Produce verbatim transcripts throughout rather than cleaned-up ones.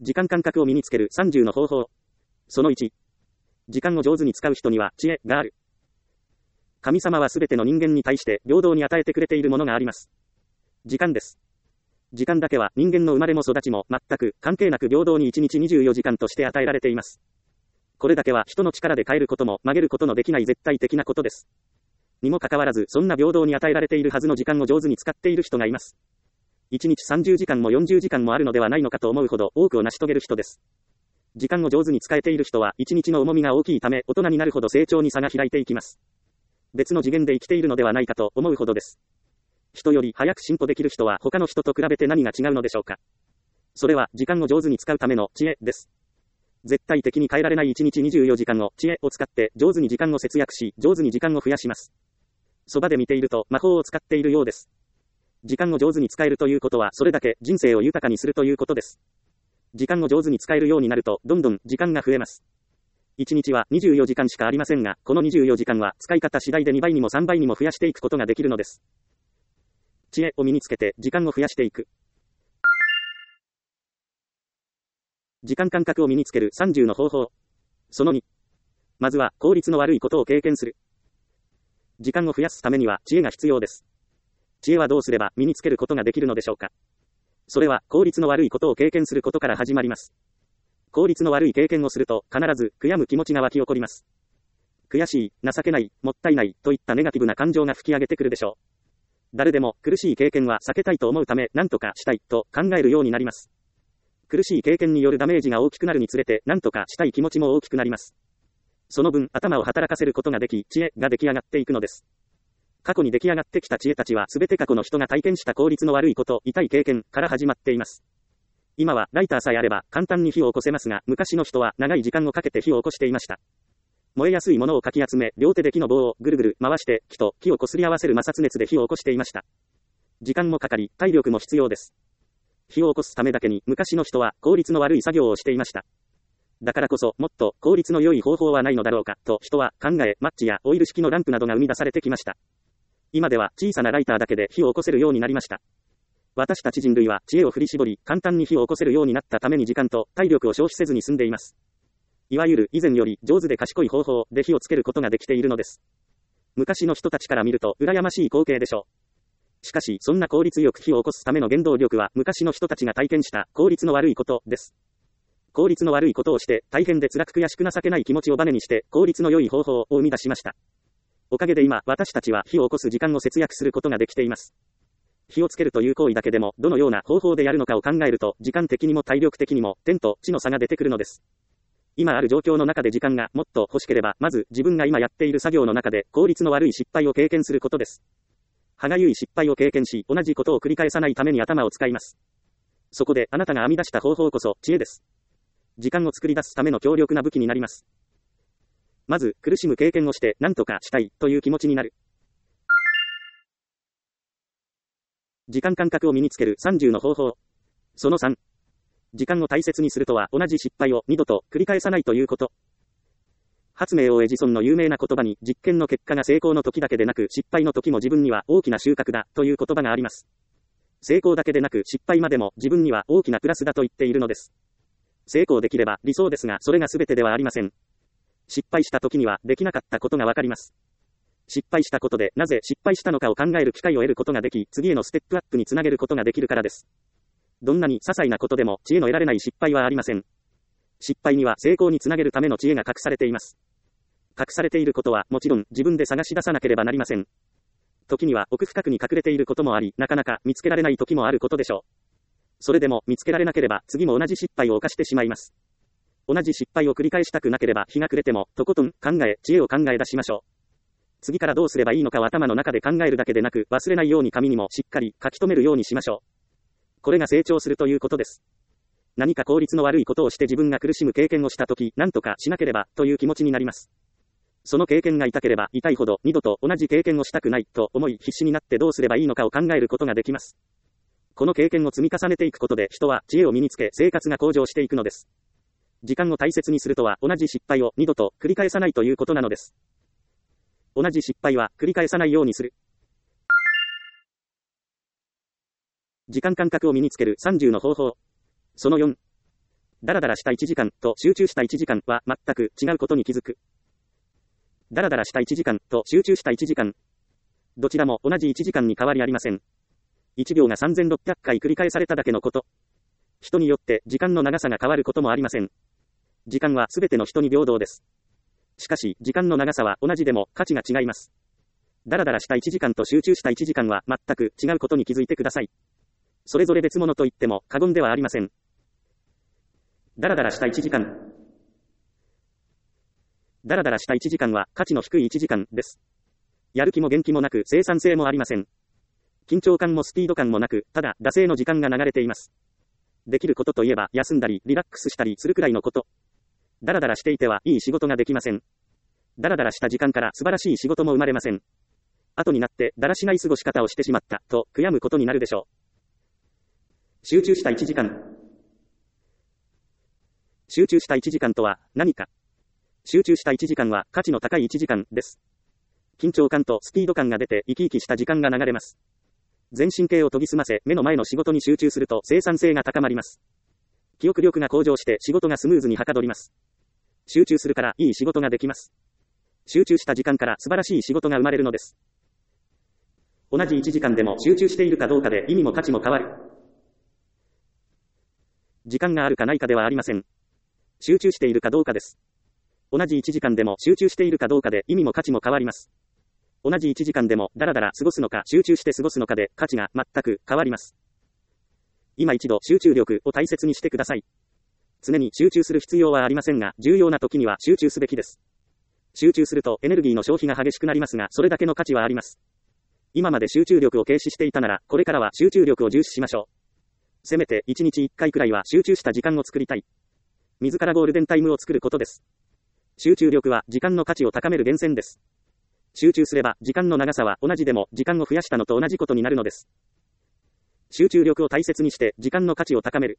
時間感覚を身につけるさんじゅうの方法。そのいち。時間を上手に使う人には知恵がある。神様はすべての人間に対して平等に与えてくれているものがあります。時間です。時間だけは人間の生まれも育ちも全く関係なく平等にいちにちにじゅうよじかんとして与えられています。これだけは人の力で変えることも曲げることのできない絶対的なことです。にもかかわらず、そんな平等に与えられているはずの時間を上手に使っている人がいます。いちにちさんじゅうじかんもよんじゅうじかんもあるのではないのかと思うほど多くを成し遂げる人です。時間を上手に使えている人はいちにちの重みが大きいため、大人になるほど成長に差が開いていきます。別の次元で生きているのではないかと思うほどです。人より早く進歩できる人は他の人と比べて何が違うのでしょうか。それは時間を上手に使うための知恵です。絶対的に変えられないいちにちにじゅうよじかんを知恵を使って上手に時間を節約し、上手に時間を増やします。そばで見ていると魔法を使っているようです。時間を上手に使えるということはそれだけ人生を豊かにするということです。時間を上手に使えるようになるとどんどん時間が増えます。いちにちはにじゅうよじかんしかありませんが、このにじゅうよじかんは使い方次第でにばいにもさんばいにも増やしていくことができるのです。知恵を身につけて時間を増やしていく。時間感覚を身につけるさんじゅうの方法。そのに。まずは効率の悪いことを経験する。時間を増やすためには知恵が必要です。知恵はどうすれば身につけることができるのでしょうか。それは効率の悪いことを経験することから始まります。効率の悪い経験をすると必ず悔やむ気持ちが湧き起こります。悔しい、情けない、もったいないといったネガティブな感情が吹き上げてくるでしょう。誰でも苦しい経験は避けたいと思うため何とかしたいと考えるようになります。苦しい経験によるダメージが大きくなるにつれて何とかしたい気持ちも大きくなります。その分頭を働かせることができ、知恵が出来上がっていくのです。過去に出来上がってきた知恵たちはすべて過去の人が体験した効率の悪いこと、痛い経験から始まっています。今はライターさえあれば簡単に火を起こせますが、昔の人は長い時間をかけて火を起こしていました。燃えやすいものをかき集め、両手で木の棒をぐるぐる回して木と木を擦り合わせる摩擦熱で火を起こしていました。時間もかかり、体力も必要です。火を起こすためだけに昔の人は効率の悪い作業をしていました。だからこそもっと効率の良い方法はないのだろうかと人は考え、マッチやオイル式のランプなどが生み出されてきました。今では小さなライターだけで火を起こせるようになりました。私たち人類は知恵を振り絞り、簡単に火を起こせるようになったために時間と体力を消費せずに済んでいます。いわゆる以前より上手で賢い方法で火をつけることができているのです。昔の人たちから見ると羨ましい光景でしょう。しかしそんな効率よく火を起こすための原動力は昔の人たちが体験した効率の悪いことです。効率の悪いことをして大変で辛く悔しく情けない気持ちをバネにして効率の良い方法を生み出しました。おかげで今私たちは火を起こす時間を節約することができています。火をつけるという行為だけでもどのような方法でやるのかを考えると時間的にも体力的にも天と地の差が出てくるのです。今ある状況の中で時間がもっと欲しければまず自分が今やっている作業の中で効率の悪い失敗を経験することです。歯がゆい失敗を経験し同じことを繰り返さないために頭を使います。そこであなたが編み出した方法こそ知恵です。時間を作り出すための強力な武器になります。まず苦しむ経験をして何とかしたいという気持ちになる。時間感覚を身につけるさんじゅうの方法。そのさん。時間を大切にするとは同じ失敗を二度と繰り返さないということ。発明王エジソンの有名な言葉に実験の結果が成功の時だけでなく失敗の時も自分には大きな収穫だという言葉があります。成功だけでなく失敗までも自分には大きなプラスだと言っているのです。成功できれば理想ですがそれが全てではありません。失敗した時にはできなかったことがわかります。失敗したことでなぜ失敗したのかを考える機会を得ることができ、次へのステップアップにつなげることができるからです。どんなに些細なことでも知恵の得られない失敗はありません。失敗には成功につなげるための知恵が隠されています。隠されていることはもちろん自分で探し出さなければなりません。時には奥深くに隠れていることもあり、なかなか見つけられない時もあることでしょう。それでも見つけられなければ次も同じ失敗を犯してしまいます。同じ失敗を繰り返したくなければ日が暮れてもとことん考え、知恵を考え出しましょう。次からどうすればいいのかを頭の中で考えるだけでなく忘れないように紙にもしっかり書き留めるようにしましょう。これが成長するということです。何か効率の悪いことをして自分が苦しむ経験をしたとき、何とかしなければという気持ちになります。その経験が痛ければ痛いほど二度と同じ経験をしたくないと思い必死になってどうすればいいのかを考えることができます。この経験を積み重ねていくことで人は知恵を身につけ生活が向上していくのです。時間を大切にするとは同じ失敗を二度と繰り返さないということなのです。同じ失敗は繰り返さないようにする。時間感覚を身につけるさんじゅうの方法。そのよん。 ダラダラしたいちじかんと集中したいちじかんは全く違うことに気づく。ダラダラしたいちじかんと集中したいちじかん。どちらも同じいちじかんに変わりありません。いちびょうがさんぜんろっぴゃっかい繰り返されただけのこと。人によって時間の長さが変わることもありません。時間はすべての人に平等です。しかし、時間の長さは同じでも価値が違います。ダラダラしたいちじかんと集中したいちじかんは全く違うことに気づいてください。それぞれ別物と言っても過言ではありません。ダラダラしたいちじかん。ダラダラしたいちじかんは価値の低いいちじかんです。やる気も元気もなく生産性もありません。緊張感もスピード感もなく、ただ惰性の時間が流れています。できることといえば休んだりリラックスしたりするくらいのこと。ダラダラしていてはいい仕事ができません。ダラダラした時間から素晴らしい仕事も生まれません。後になってだらしない過ごし方をしてしまったと悔やむことになるでしょう。集中したいちじかん。集中したいちじかんとは何か。集中したいちじかんは価値の高いいちじかんです。緊張感とスピード感が出て生き生きした時間が流れます。全神経を研ぎ澄ませ目の前の仕事に集中すると生産性が高まります。記憶力が向上して仕事がスムーズにはかどります。集中するからいい仕事ができます。集中した時間から素晴らしい仕事が生まれるのです。同じいちじかんでも集中しているかどうかで意味も価値も変わる。時間があるかないかではありません。集中しているかどうかです。同じいちじかんでも集中しているかどうかで意味も価値も変わります。同じいちじかんでもダラダラ過ごすのか集中して過ごすのかで価値が全く変わります。今一度集中力を大切にしてください。常に集中する必要はありませんが、重要な時には集中すべきです。集中するとエネルギーの消費が激しくなりますが、それだけの価値はあります。今まで集中力を軽視していたなら、これからは集中力を重視しましょう。せめていちにちいっかいくらいは集中した時間を作りたい。自らゴールデンタイムを作ることです。集中力は時間の価値を高める源泉です。集中すれば時間の長さは同じでも時間を増やしたのと同じことになるのです。集中力を大切にして時間の価値を高める。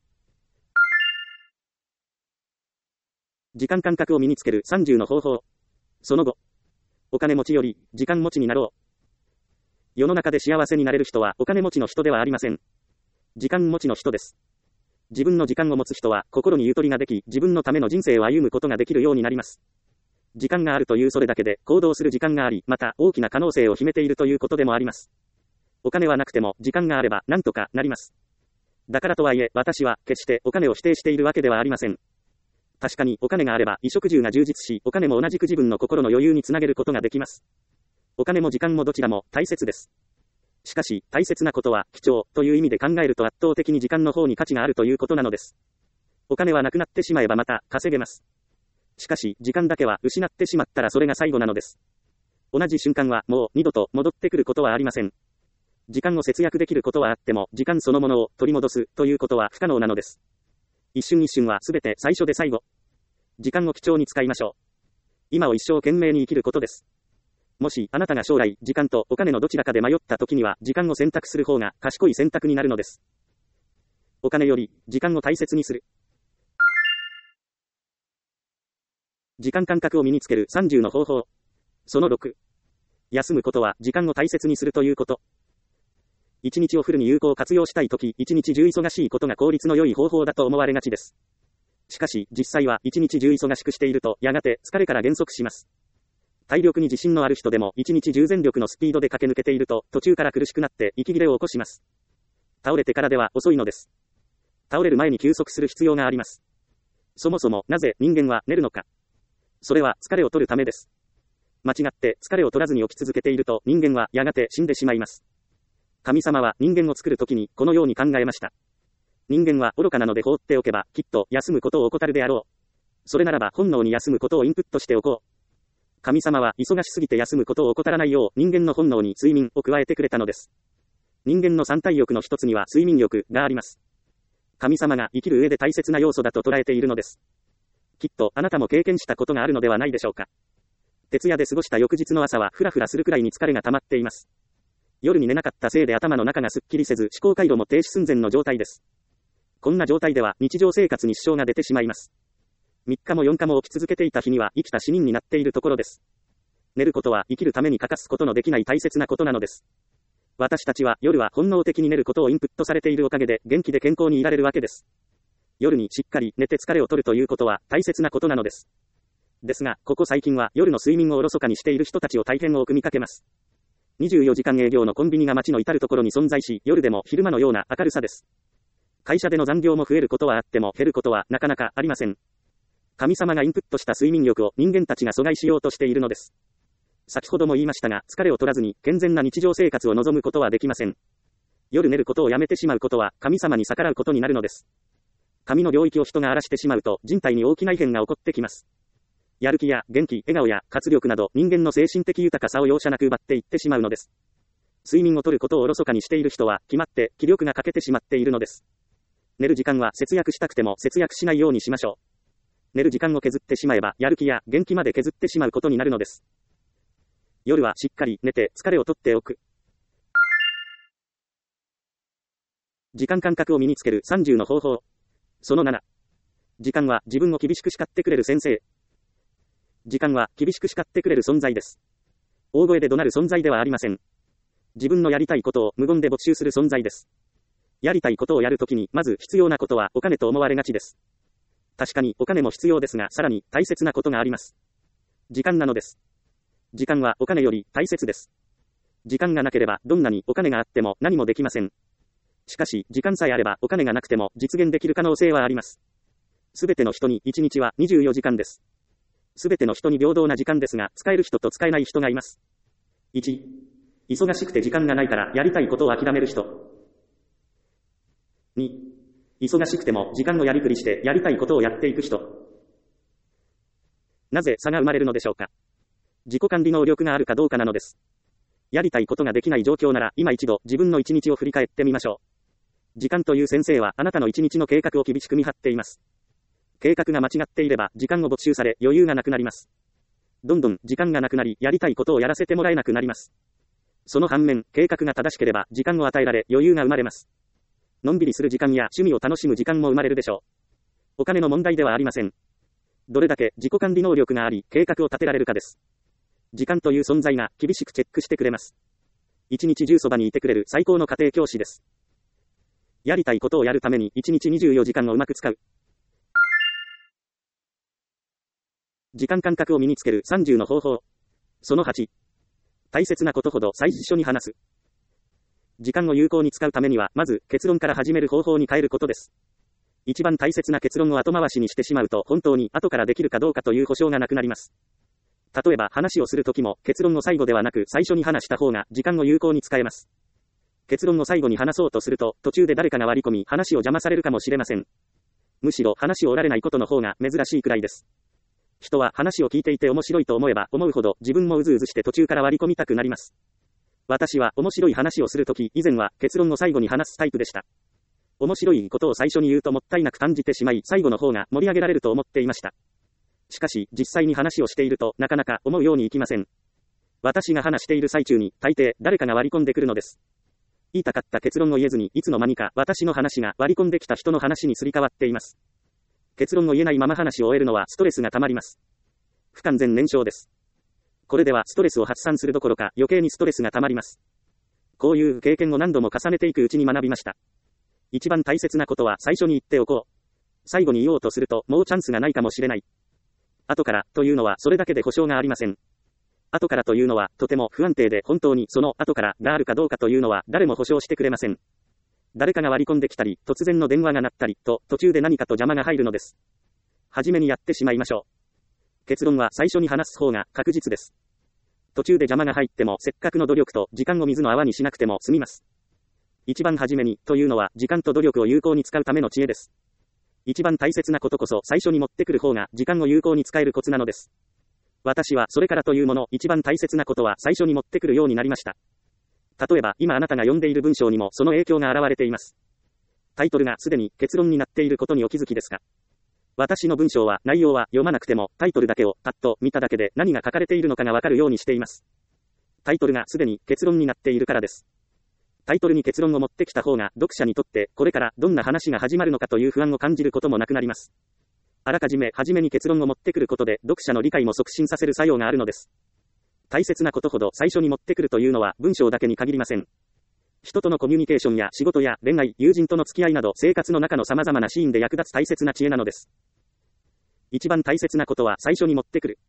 時間感覚を身につけるさんじゅうの方法。その後、お金持ちより時間持ちになろう。世の中で幸せになれる人はお金持ちの人ではありません。時間持ちの人です。自分の時間を持つ人は心にゆとりができ、自分のための人生を歩むことができるようになります。時間があるというそれだけで行動する時間があり、また大きな可能性を秘めているということでもあります。お金はなくても時間があれば何とかなります。だからとはいえ私は決してお金を否定しているわけではありません。確かにお金があれば衣食住が充実し、お金も同じく自分の心の余裕につなげることができます。お金も時間もどちらも大切です。しかし、大切なことは貴重という意味で考えると圧倒的に時間の方に価値があるということなのです。お金はなくなってしまえばまた稼げます。しかし、時間だけは失ってしまったらそれが最後なのです。同じ瞬間はもう二度と戻ってくることはありません。時間を節約できることはあっても、時間そのものを取り戻すということは不可能なのです。一瞬一瞬はすべて最初で最後。時間を貴重に使いましょう。今を一生懸命に生きることです。もし、あなたが将来、時間とお金のどちらかで迷った時には、時間を選択する方が賢い選択になるのです。お金より、時間を大切にする。時間感覚を身につけるさんじゅうの方法。そのろく。休むことは時間を大切にするということ。一日をフルに有効活用したいとき、一日中忙しいことが効率の良い方法だと思われがちです。しかし、実際は一日中忙しくしていると、やがて疲れから減速します。体力に自信のある人でも、一日中全力のスピードで駆け抜けていると、途中から苦しくなって息切れを起こします。倒れてからでは遅いのです。倒れる前に休息する必要があります。そもそも、なぜ人間は寝るのか。それは疲れを取るためです。間違って疲れを取らずに起き続けていると、人間はやがて死んでしまいます。神様は人間を作るときに、このように考えました。人間は愚かなので放っておけば、きっと休むことを怠るであろう。それならば本能に休むことをインプットしておこう。神様は忙しすぎて休むことを怠らないよう、人間の本能に睡眠を加えてくれたのです。人間の三体欲の一つには睡眠欲があります。神様が生きる上で大切な要素だと捉えているのです。きっとあなたも経験したことがあるのではないでしょうか。徹夜で過ごした翌日の朝はフラフラするくらいに疲れが溜まっています。夜に寝なかったせいで頭の中がすっきりせず思考回路も停止寸前の状態です。こんな状態では日常生活に支障が出てしまいます。みっかもよっかも起き続けていた日には生きた死人になっているところです。寝ることは生きるために欠かすことのできない大切なことなのです。私たちは夜は本能的に寝ることをインプットされているおかげで元気で健康にいられるわけです。 夜にしっかり寝て疲れを取るということは大切なことなのです。ですが、ここ最近は夜の睡眠をおろそかにしている人たちを大変多く見かけます。にじゅうよじかん営業のコンビニが街の至るところに存在し、夜でも昼間のような明るさです。会社での残業も増えることはあっても減ることはなかなかありません。神様がインプットした睡眠力を人間たちが阻害しようとしているのです。先ほども言いましたが、疲れを取らずに健全な日常生活を望むことはできません。夜寝ることをやめてしまうことは神様に逆らうことになるのです。神の領域を人が荒らしてしまうと人体に大きな異変が起こってきます。やる気や元気、笑顔や活力など人間の精神的豊かさを容赦なく奪っていってしまうのです。睡眠を取ることをおろそかにしている人は決まって気力が欠けてしまっているのです。寝る時間は節約したくても節約しないようにしましょう。寝る時間を削ってしまえばやる気や元気まで削ってしまうことになるのです。夜はしっかり寝て疲れを取っておく。時間感覚を身につけるさんじゅうの方法。そのなな。時間は自分を厳しく叱ってくれる先生。時間は厳しく叱ってくれる存在です。大声で怒鳴る存在ではありません。自分のやりたいことを無言で没収する存在です。やりたいことをやるときにまず必要なことはお金と思われがちです。確かにお金も必要ですが、さらに大切なことがあります。時間なのです。時間はお金より大切です。時間がなければどんなにお金があっても何もできません。しかし、時間さえあればお金がなくても実現できる可能性はあります。すべての人にいちにちはにじゅうよじかんです。すべての人に平等な時間ですが、使える人と使えない人がいます。いち、忙しくて時間がないからやりたいことを諦める人。に、忙しくても時間をやりくりしてやりたいことをやっていく人。なぜ差が生まれるのでしょうか。自己管理能力があるかどうかなのです。やりたいことができない状況なら、今一度自分の一日を振り返ってみましょう。時間という先生はあなたの一日の計画を厳しく見張っています。計画が間違っていれば時間を没収され余裕がなくなります。どんどん時間がなくなりやりたいことをやらせてもらえなくなります。その反面、計画が正しければ時間を与えられ余裕が生まれます。のんびりする時間や趣味を楽しむ時間も生まれるでしょう。お金の問題ではありません。どれだけ自己管理能力があり計画を立てられるかです。時間という存在が厳しくチェックしてくれます。一日中そばにいてくれる最高の家庭教師です。やりたいことをやるために一日にじゅうよじかんをうまく使う。時間感覚を身につけるさんじゅうの方法。そのはち。大切なことほど最初に話す。時間を有効に使うためには、まず結論から始める方法に変えることです。一番大切な結論を後回しにしてしまうと、本当に後からできるかどうかという保証がなくなります。例えば話をするときも、結論を最後ではなく最初に話した方が時間を有効に使えます。結論を最後に話そうとすると、途中で誰かが割り込み、話を邪魔されるかもしれません。むしろ話を折られないことの方が珍しいくらいです。人は話を聞いていて面白いと思えば思うほど自分もうずうずして途中から割り込みたくなります。私は面白い話をするとき、以前は結論を最後に話すタイプでした。面白いことを最初に言うともったいなく感じてしまい、最後の方が盛り上げられると思っていました。しかし、実際に話をしているとなかなか思うようにいきません。私が話している最中に大抵誰かが割り込んでくるのです。言いたかった結論を言えずに、いつの間にか私の話が割り込んできた人の話にすり替わっています。結論を言えないまま話を終えるのはストレスが溜まります。不完全燃焼です。これではストレスを発散するどころか余計にストレスが溜まります。こういう経験を何度も重ねていくうちに学びました。一番大切なことは最初に言っておこう。最後に言おうとするともうチャンスがないかもしれない。後からというのはそれだけで保証がありません。後からというのはとても不安定で本当にその後からがあるかどうかというのは誰も保証してくれません。誰かが割り込んできたり、突然の電話が鳴ったりと途中で何かと邪魔が入るのです。はじめにやってしまいましょう。結論は最初に話す方が確実です。途中で邪魔が入ってもせっかくの努力と時間を水の泡にしなくても済みます。一番初めにというのは時間と努力を有効に使うための知恵です。一番大切なことこそ最初に持ってくる方が時間を有効に使えるコツなのです。私はそれからというもの一番大切なことは最初に持ってくるようになりました。例えば今あなたが読んでいる文章にもその影響が現れています。タイトルがすでに結論になっていることにお気づきですか？私の文章は内容は読まなくてもタイトルだけをパッと見ただけで何が書かれているのかがわかるようにしています。タイトルがすでに結論になっているからです。タイトルに結論を持ってきた方が読者にとってこれからどんな話が始まるのかという不安を感じることもなくなります。あらかじめ初めに結論を持ってくることで読者の理解も促進させる作用があるのです。大切なことほど最初に持ってくるというのは文章だけに限りません。 人とのコミュニケーションや仕事や恋愛、友人との付き合いなど生活の中の様々なシーンで役立つ大切な知恵なのです。一番大切なことは最初に持ってくる。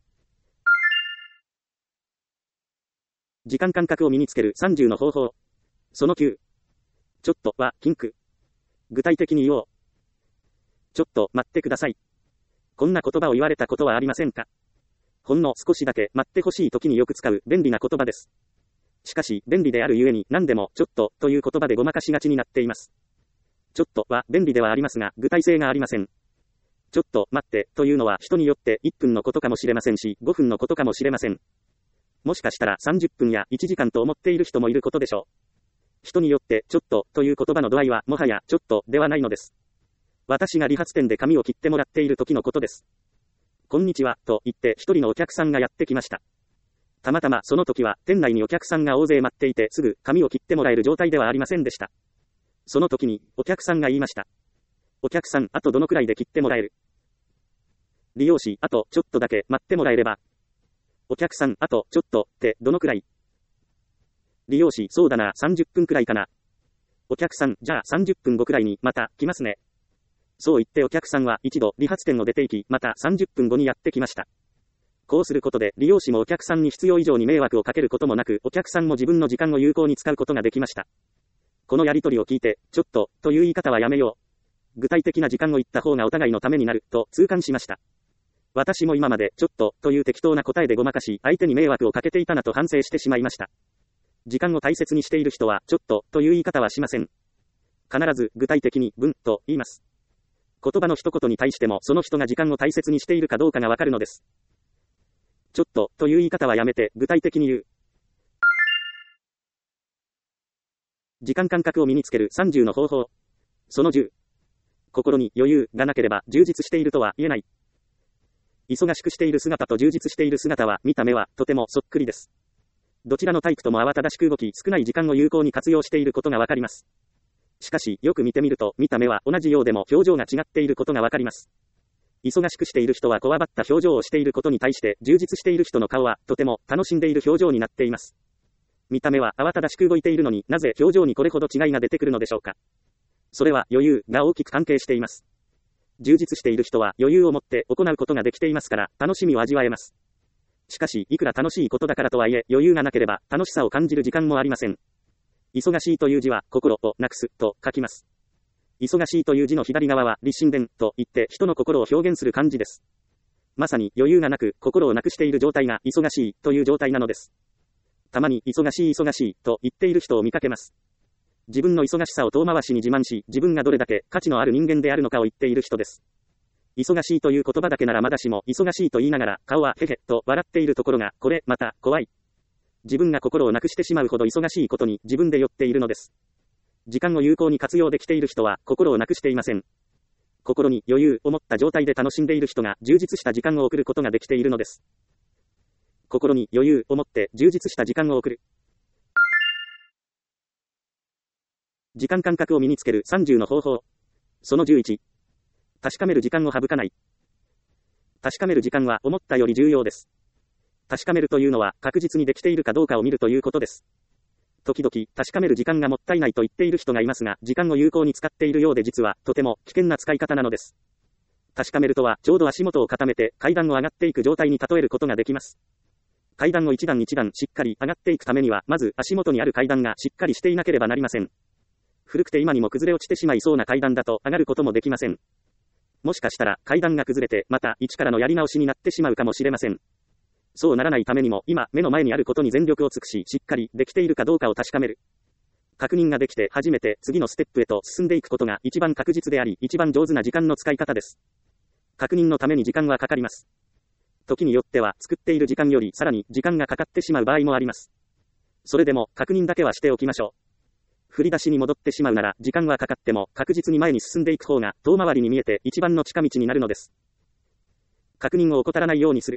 時間感覚を身につけるさんじゅうの方法。そのきゅう。ちょっとは禁句。具体的に言おう。ちょっと待ってください。こんな言葉を言われたことはありませんか？ほんの少しだけ待ってほしい時によく使う便利な言葉です。しかし、便利であるゆえに何でもちょっとという言葉でごまかしがちになっています。ちょっとは便利ではありますが、具体性がありません。ちょっと待ってというのは人によっていっぷんのことかもしれませんし、ごふんのことかもしれません。もしかしたらさんじゅっぷんやいちじかんと思っている人もいることでしょう。人によってちょっとという言葉の度合いはもはやちょっとではないのです。私が理髪店で髪を切ってもらっている時のことです。こんにちはと言って一人のお客さんがやってきました。たまたまその時は店内にお客さんが大勢待っていてすぐ髪を切ってもらえる状態ではありませんでした。その時にお客さんが言いました。お客さん、あとどのくらいで切ってもらえる？理容師、あとちょっとだけ待ってもらえれば。お客さん、あとちょっとってどのくらい？理容師、そうだな、さんじゅっぷんくらいかな。お客さん、じゃあさんじゅっぷんごくらいにまた来ますね。そう言ってお客さんは一度理髪店を出て行き、またさんじゅっぷんごにやってきました。こうすることで理容師もお客さんに必要以上に迷惑をかけることもなく、お客さんも自分の時間を有効に使うことができました。このやりとりを聞いて、ちょっとという言い方はやめよう。具体的な時間を言った方がお互いのためになると痛感しました。私も今までちょっとという適当な答えでごまかし、相手に迷惑をかけていたなと反省してしまいました。時間を大切にしている人はちょっとという言い方はしません。必ず具体的に文と言います。言葉の一言に対してもその人が時間を大切にしているかどうかがわかるのです。ちょっとという言い方はやめて具体的に言う。時間感覚を身につけるさんじゅうの方法。そのじゅう。心に余裕がなければ充実しているとは言えない。忙しくしている姿と充実している姿は見た目はとてもそっくりです。どちらのタイプとも慌ただしく動き少ない時間を有効に活用していることがわかります。しかしよく見てみると見た目は同じようでも表情が違っていることがわかります。忙しくしている人はこわばった表情をしていることに対して充実している人の顔はとても楽しんでいる表情になっています。見た目は慌ただしく動いているのになぜ表情にこれほど違いが出てくるのでしょうか。それは余裕が大きく関係しています。充実している人は余裕を持って行うことができていますから楽しみを味わえます。しかしいくら楽しいことだからとはいえ余裕がなければ楽しさを感じる時間もありません。忙しいという字は心をなくすと書きます。忙しいという字の左側は立身伝と言って人の心を表現する漢字です。まさに余裕がなく心をなくしている状態が忙しいという状態なのです。たまに忙しい忙しいと言っている人を見かけます。自分の忙しさを遠回しに自慢し、自分がどれだけ価値のある人間であるのかを言っている人です。忙しいという言葉だけならまだしも、忙しいと言いながら顔はへへと笑っているところが、これまた怖い。自分が心をなくしてしまうほど忙しいことに自分で酔っているのです。時間を有効に活用できている人は心をなくしていません。心に余裕を持った状態で楽しんでいる人が充実した時間を送ることができているのです。心に余裕を持って充実した時間を送る。時間感覚を身につけるさんじゅうの方法。そのじゅういち。確かめる時間を省かない。確かめる時間は思ったより重要です。確かめるというのは確実にできているかどうかを見るということです。時々確かめる時間がもったいないと言っている人がいますが、時間を有効に使っているようで実はとても危険な使い方なのです。確かめるとはちょうど足元を固めて階段を上がっていく状態に例えることができます。階段を一段一段しっかり上がっていくためにはまず足元にある階段がしっかりしていなければなりません。古くて今にも崩れ落ちてしまいそうな階段だと上がることもできません。もしかしたら階段が崩れてまた一からのやり直しになってしまうかもしれません。そうならないためにも今目の前にあることに全力を尽くししっかりできているかどうかを確かめる。確認ができて初めて次のステップへと進んでいくことが一番確実であり一番上手な時間の使い方です。確認のために時間はかかります。時によっては作っている時間よりさらに時間がかかってしまう場合もあります。それでも確認だけはしておきましょう。振り出しに戻ってしまうなら時間はかかっても確実に前に進んでいく方が遠回りに見えて一番の近道になるのです。確認を怠らないようにする。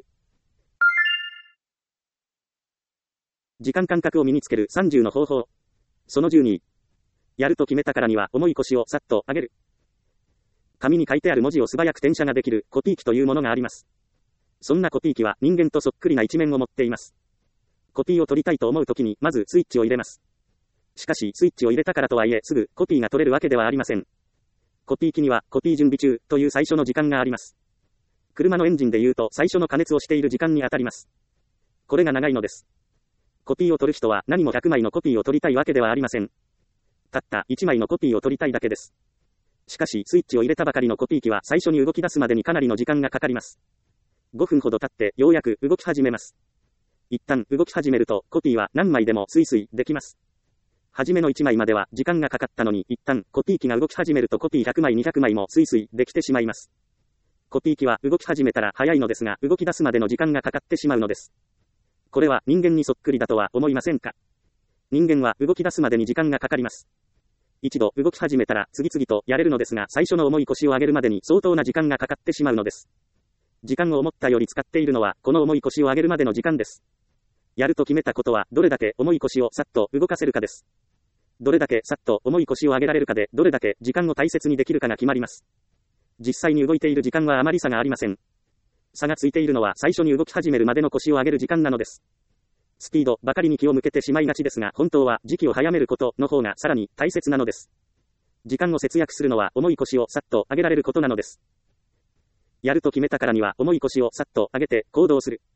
時間感覚を身につけるさんじゅうの方法。そのじゅうに。やると決めたからには重い腰をさっと上げる。紙に書いてある文字を素早く転写ができるコピー機というものがあります。そんなコピー機は人間とそっくりな一面を持っています。コピーを取りたいと思うときにまずスイッチを入れます。 しかし、スイッチを入れたからとはいえ、すぐコピーが取れるわけではありません。コピー機には、コピー準備中という最初の時間があります。車のエンジンで言うと、最初の加熱をしている時間にあたります。これが長いのです。コピーを取る人は何もひゃくまいのコピーを取りたいわけではありません。たったいちまいのコピーを取りたいだけです。しかし、スイッチを入れたばかりのコピー機は最初に動き出すまでにかなりの時間がかかります。ごふんほど経って、ようやく動き始めます。一旦動き始めると、コピーは何枚でもスイスイできます。はじめのいちまいまでは時間がかかったのに、一旦コピー機が動き始めるとコピーひゃくまいにひゃくまいもスイスイできてしまいます。コピー機は動き始めたら早いのですが、動き出すまでの時間がかかってしまうのです。これは人間にそっくりだとは思いませんか？人間は動き出すまでに時間がかかります。一度動き始めたら次々とやれるのですが、最初の重い腰を上げるまでに相当な時間がかかってしまうのです。時間を思ったより使っているのは、この重い腰を上げるまでの時間です。やると決めたことは、どれだけ重い腰をさっと動かせるかです。どれだけさっと重い腰を上げられるかで、どれだけ時間を大切にできるかが決まります。実際に動いている時間はあまり差がありません。差がついているのは最初に動き始めるまでの腰を上げる時間なのです。スピードばかりに気を向けてしまいがちですが、本当は時期を早めることの方がさらに大切なのです。時間を節約するのは重い腰をさっと上げられることなのです。やると決めたからには重い腰をさっと上げて行動する。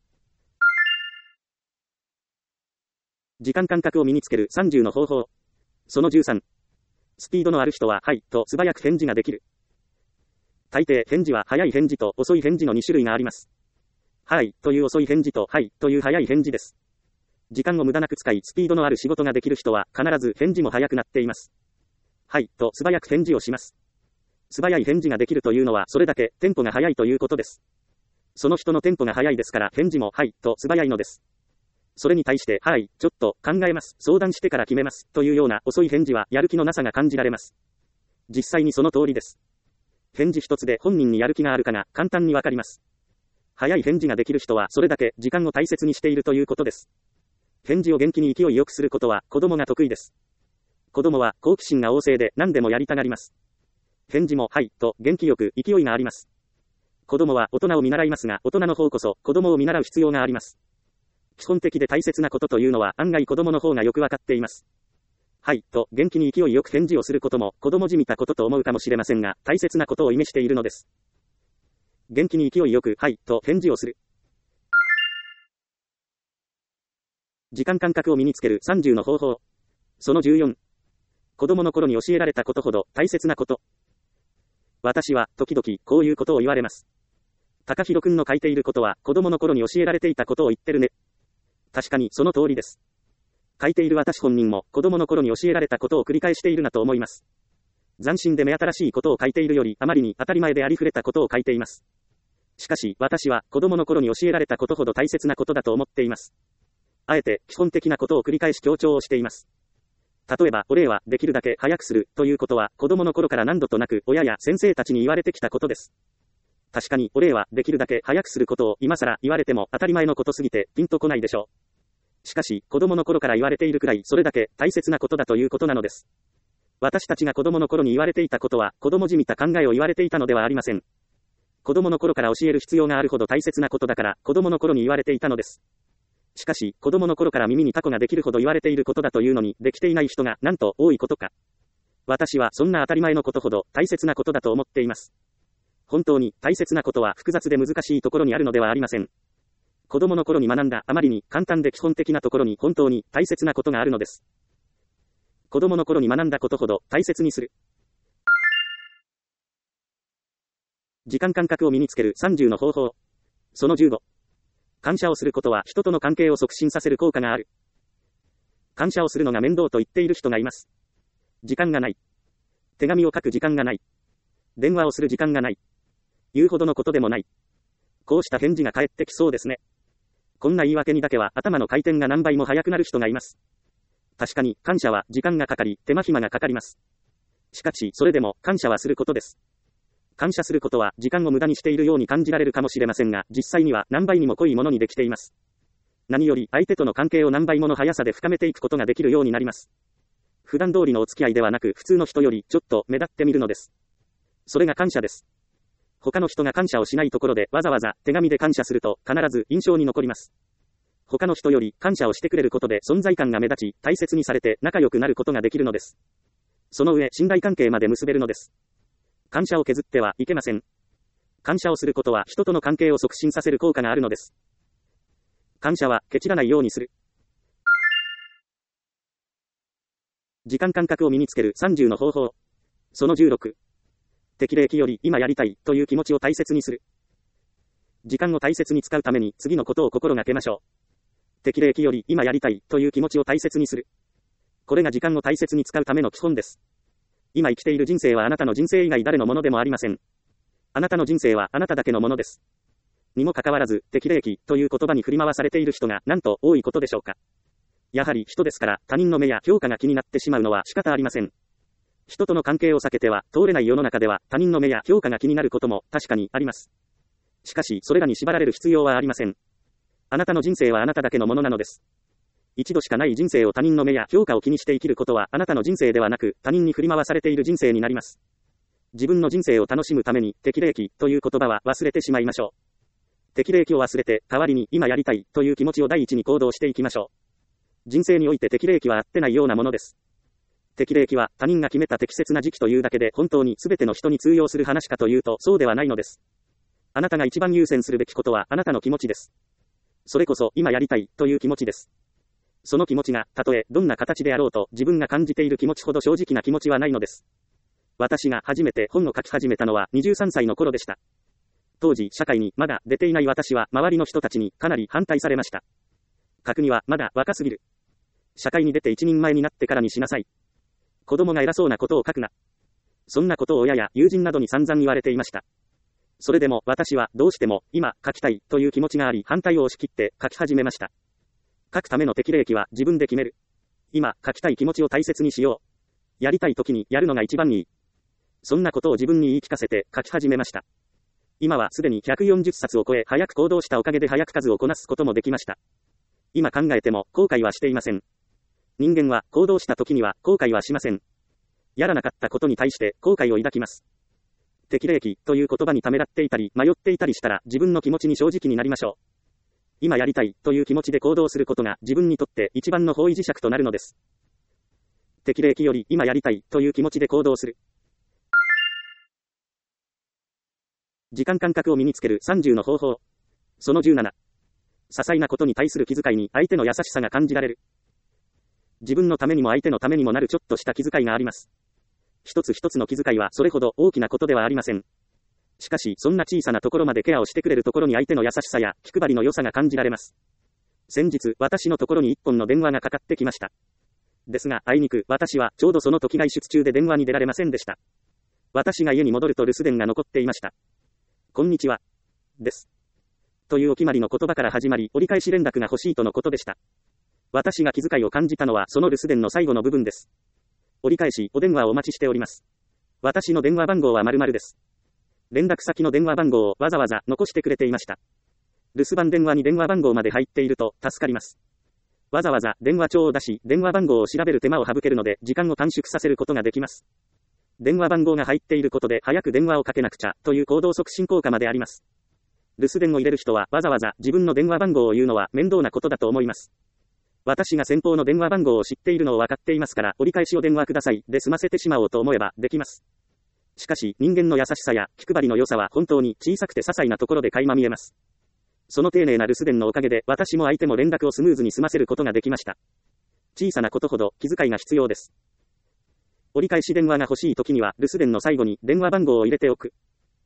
時間感覚を身につけるさんじゅうの方法。そのじゅうさん。スピードのある人は、はい、と素早く返事ができる。大抵、返事は早い返事と遅い返事のに種類があります。はい、という遅い返事と、はい、という早い返事です。時間を無駄なく使い、スピードのある仕事ができる人は、必ず返事も早くなっています。はい、と素早く返事をします。素早い返事ができるというのは、それだけテンポが速いということです。その人のテンポが速いですから、返事も、はい、と素早いのです。それに対して、はい、ちょっと考えます、相談してから決めます、というような遅い返事は、やる気のなさが感じられます。実際にその通りです。返事一つで本人にやる気があるかが簡単にわかります。早い返事ができる人は、それだけ時間を大切にしているということです。返事を元気に勢いよくすることは、子供が得意です。子供は好奇心が旺盛で何でもやりたがります。返事も、はい、と元気よく勢いがあります。子供は大人を見習いますが、大人の方こそ子供を見習う必要があります。基本的で大切なことというのは案外子供の方がよくわかっています。はい、と元気に勢いよく返事をすることも子供じみたことと思うかもしれませんが、大切なことを意味しているのです。元気に勢いよく、はい、と返事をする。時間感覚を身につけるさんじゅうの方法。そのじゅうよん。子供の頃に教えられたことほど大切なこと。私は時々こういうことを言われます。高弘くんの書いていることは子供の頃に教えられていたことを言ってるね。確かにその通りです。書いている私本人も子供の頃に教えられたことを繰り返しているなと思います。斬新で目新しいことを書いているよりあまりに当たり前でありふれたことを書いています。しかし私は子供の頃に教えられたことほど大切なことだと思っています。あえて基本的なことを繰り返し強調をしています。例えば、お礼はできるだけ早くするということは子供の頃から何度となく親や先生たちに言われてきたことです。確かにお礼はできるだけ早くすることを今更言われても当たり前のことすぎてピンとこないでしょう。しかし、子供の頃から言われているくらいそれだけ大切なことだということなのです。私たちが子供の頃に言われていたことは子供じみた考えを言われていたのではありません。子供の頃から教える必要があるほど大切なことだから子供の頃に言われていたのです。しかし、子供の頃から耳にタコができるほど言われていることだというのにできていない人がなんと多いことか。私はそんな当たり前のことほど大切なことだと思っています。本当に大切なことは複雑で難しいところにあるのではありません。子供の頃に学んだあまりに簡単で基本的なところに本当に大切なことがあるのです。子供の頃に学んだことほど大切にする。時間感覚を身につけるさんじゅうの方法。そのじゅうご。感謝をすることは人との関係を促進させる効果がある。感謝をするのが面倒と言っている人がいます。時間がない。手紙を書く時間がない。電話をする時間がない。言うほどのことでもない。こうした返事が返ってきそうですね。こんな言い訳にだけは頭の回転が何倍も速くなる人がいます。確かに感謝は時間がかかり、手間暇がかかります。しかし、それでも感謝はすることです。感謝することは時間を無駄にしているように感じられるかもしれませんが、実際には何倍にも濃いものにできています。何より相手との関係を何倍もの速さで深めていくことができるようになります。普段通りのお付き合いではなく、普通の人よりちょっと目立ってみるのです。それが感謝です。他の人が感謝をしないところでわざわざ手紙で感謝すると必ず印象に残ります。 他の人より感謝をしてくれることで存在感が目立ち、大切にされて仲良くなることができるのです。その上、信頼関係まで結べるのです。感謝を削ってはいけません。感謝をすることは人との関係を促進させる効果があるのです。感謝はケチらないようにする。時間感覚を身につけるさんじゅうの方法。そのじゅうろく。適齢期より今やりたいという気持ちを大切にする。時間を大切に使うために次のことを心がけましょう。適齢期より今やりたいという気持ちを大切にする。これが時間を大切に使うための基本です。今生きている人生はあなたの人生以外誰のものでもありません。あなたの人生はあなただけのものです。にもかかわらず、適齢期という言葉に振り回されている人がなんと多いことでしょうか。やはり人ですから他人の目や評価が気になってしまうのは仕方ありません。人との関係を避けては通れない世の中では他人の目や評価が気になることも確かにあります。しかしそれらに縛られる必要はありません。あなたの人生はあなただけのものなのです。一度しかない人生を他人の目や評価を気にして生きることはあなたの人生ではなく他人に振り回されている人生になります。自分の人生を楽しむために適齢期という言葉は忘れてしまいましょう。適齢期を忘れて代わりに今やりたいという気持ちを第一に行動していきましょう。人生において適齢期は合ってないようなものです。適齢期は他人が決めた適切な時期というだけで本当に全ての人に通用する話かというとそうではないのです。あなたが一番優先するべきことはあなたの気持ちです。それこそ今やりたいという気持ちです。その気持ちがたとえどんな形であろうと自分が感じている気持ちほど正直な気持ちはないのです。私が初めて本を書き始めたのはにじゅうさんさいの頃でした。当時社会にまだ出ていない私は周りの人たちにかなり反対されました。書くにはまだ若すぎる。社会に出て一人前になってからにしなさい。子供が偉そうなことを書くな。そんなことを親や友人などに散々言われていました。それでも私はどうしても今書きたいという気持ちがあり反対を押し切って書き始めました。書くための適齢期は自分で決める。今書きたい気持ちを大切にしよう。やりたい時にやるのが一番いい。そんなことを自分に言い聞かせて書き始めました。今はすでにひゃくよんじゅっさつを超え早く行動したおかげで早く数をこなすこともできました。今考えても後悔はしていません。人間は行動した時には後悔はしません。やらなかったことに対して後悔を抱きます。適齢期という言葉にためらっていたり迷っていたりしたら自分の気持ちに正直になりましょう。今やりたいという気持ちで行動することが自分にとって一番の方位磁石となるのです。適齢期より今やりたいという気持ちで行動する。時間感覚を身につけるさんじゅうの方法。そのじゅうなな。些細なことに対する気遣いに相手の優しさが感じられる。自分のためにも相手のためにもなるちょっとした気遣いがあります。一つ一つの気遣いはそれほど大きなことではありません。しかし、そんな小さなところまでケアをしてくれるところに相手の優しさや気配りの良さが感じられます。先日、私のところに一本の電話がかかってきました。ですが、あいにく、私はちょうどその時外出中で電話に出られませんでした。私が家に戻ると留守電が残っていました。こんにちは。です。というお決まりの言葉から始まり、折り返し連絡が欲しいとのことでした。私が気遣いを感じたのはその留守電の最後の部分です。折り返し、お電話をお待ちしております。私の電話番号は〇〇です。連絡先の電話番号をわざわざ残してくれていました。留守番電話に電話番号まで入っていると助かります。わざわざ電話帳を出し、電話番号を調べる手間を省けるので時間を短縮させることができます。電話番号が入っていることで早く電話をかけなくちゃという行動促進効果まであります。留守電を入れる人はわざわざ自分の電話番号を言うのは面倒なことだと思います。私が先方の電話番号を知っているのを分かっていますから折り返しお電話くださいで済ませてしまおうと思えばできます。しかし人間の優しさや気配りの良さは本当に小さくて些細なところで垣間見えます。その丁寧な留守電のおかげで私も相手も連絡をスムーズに済ませることができました。小さなことほど気遣いが必要です。折り返し電話が欲しい時には留守電の最後に電話番号を入れておく。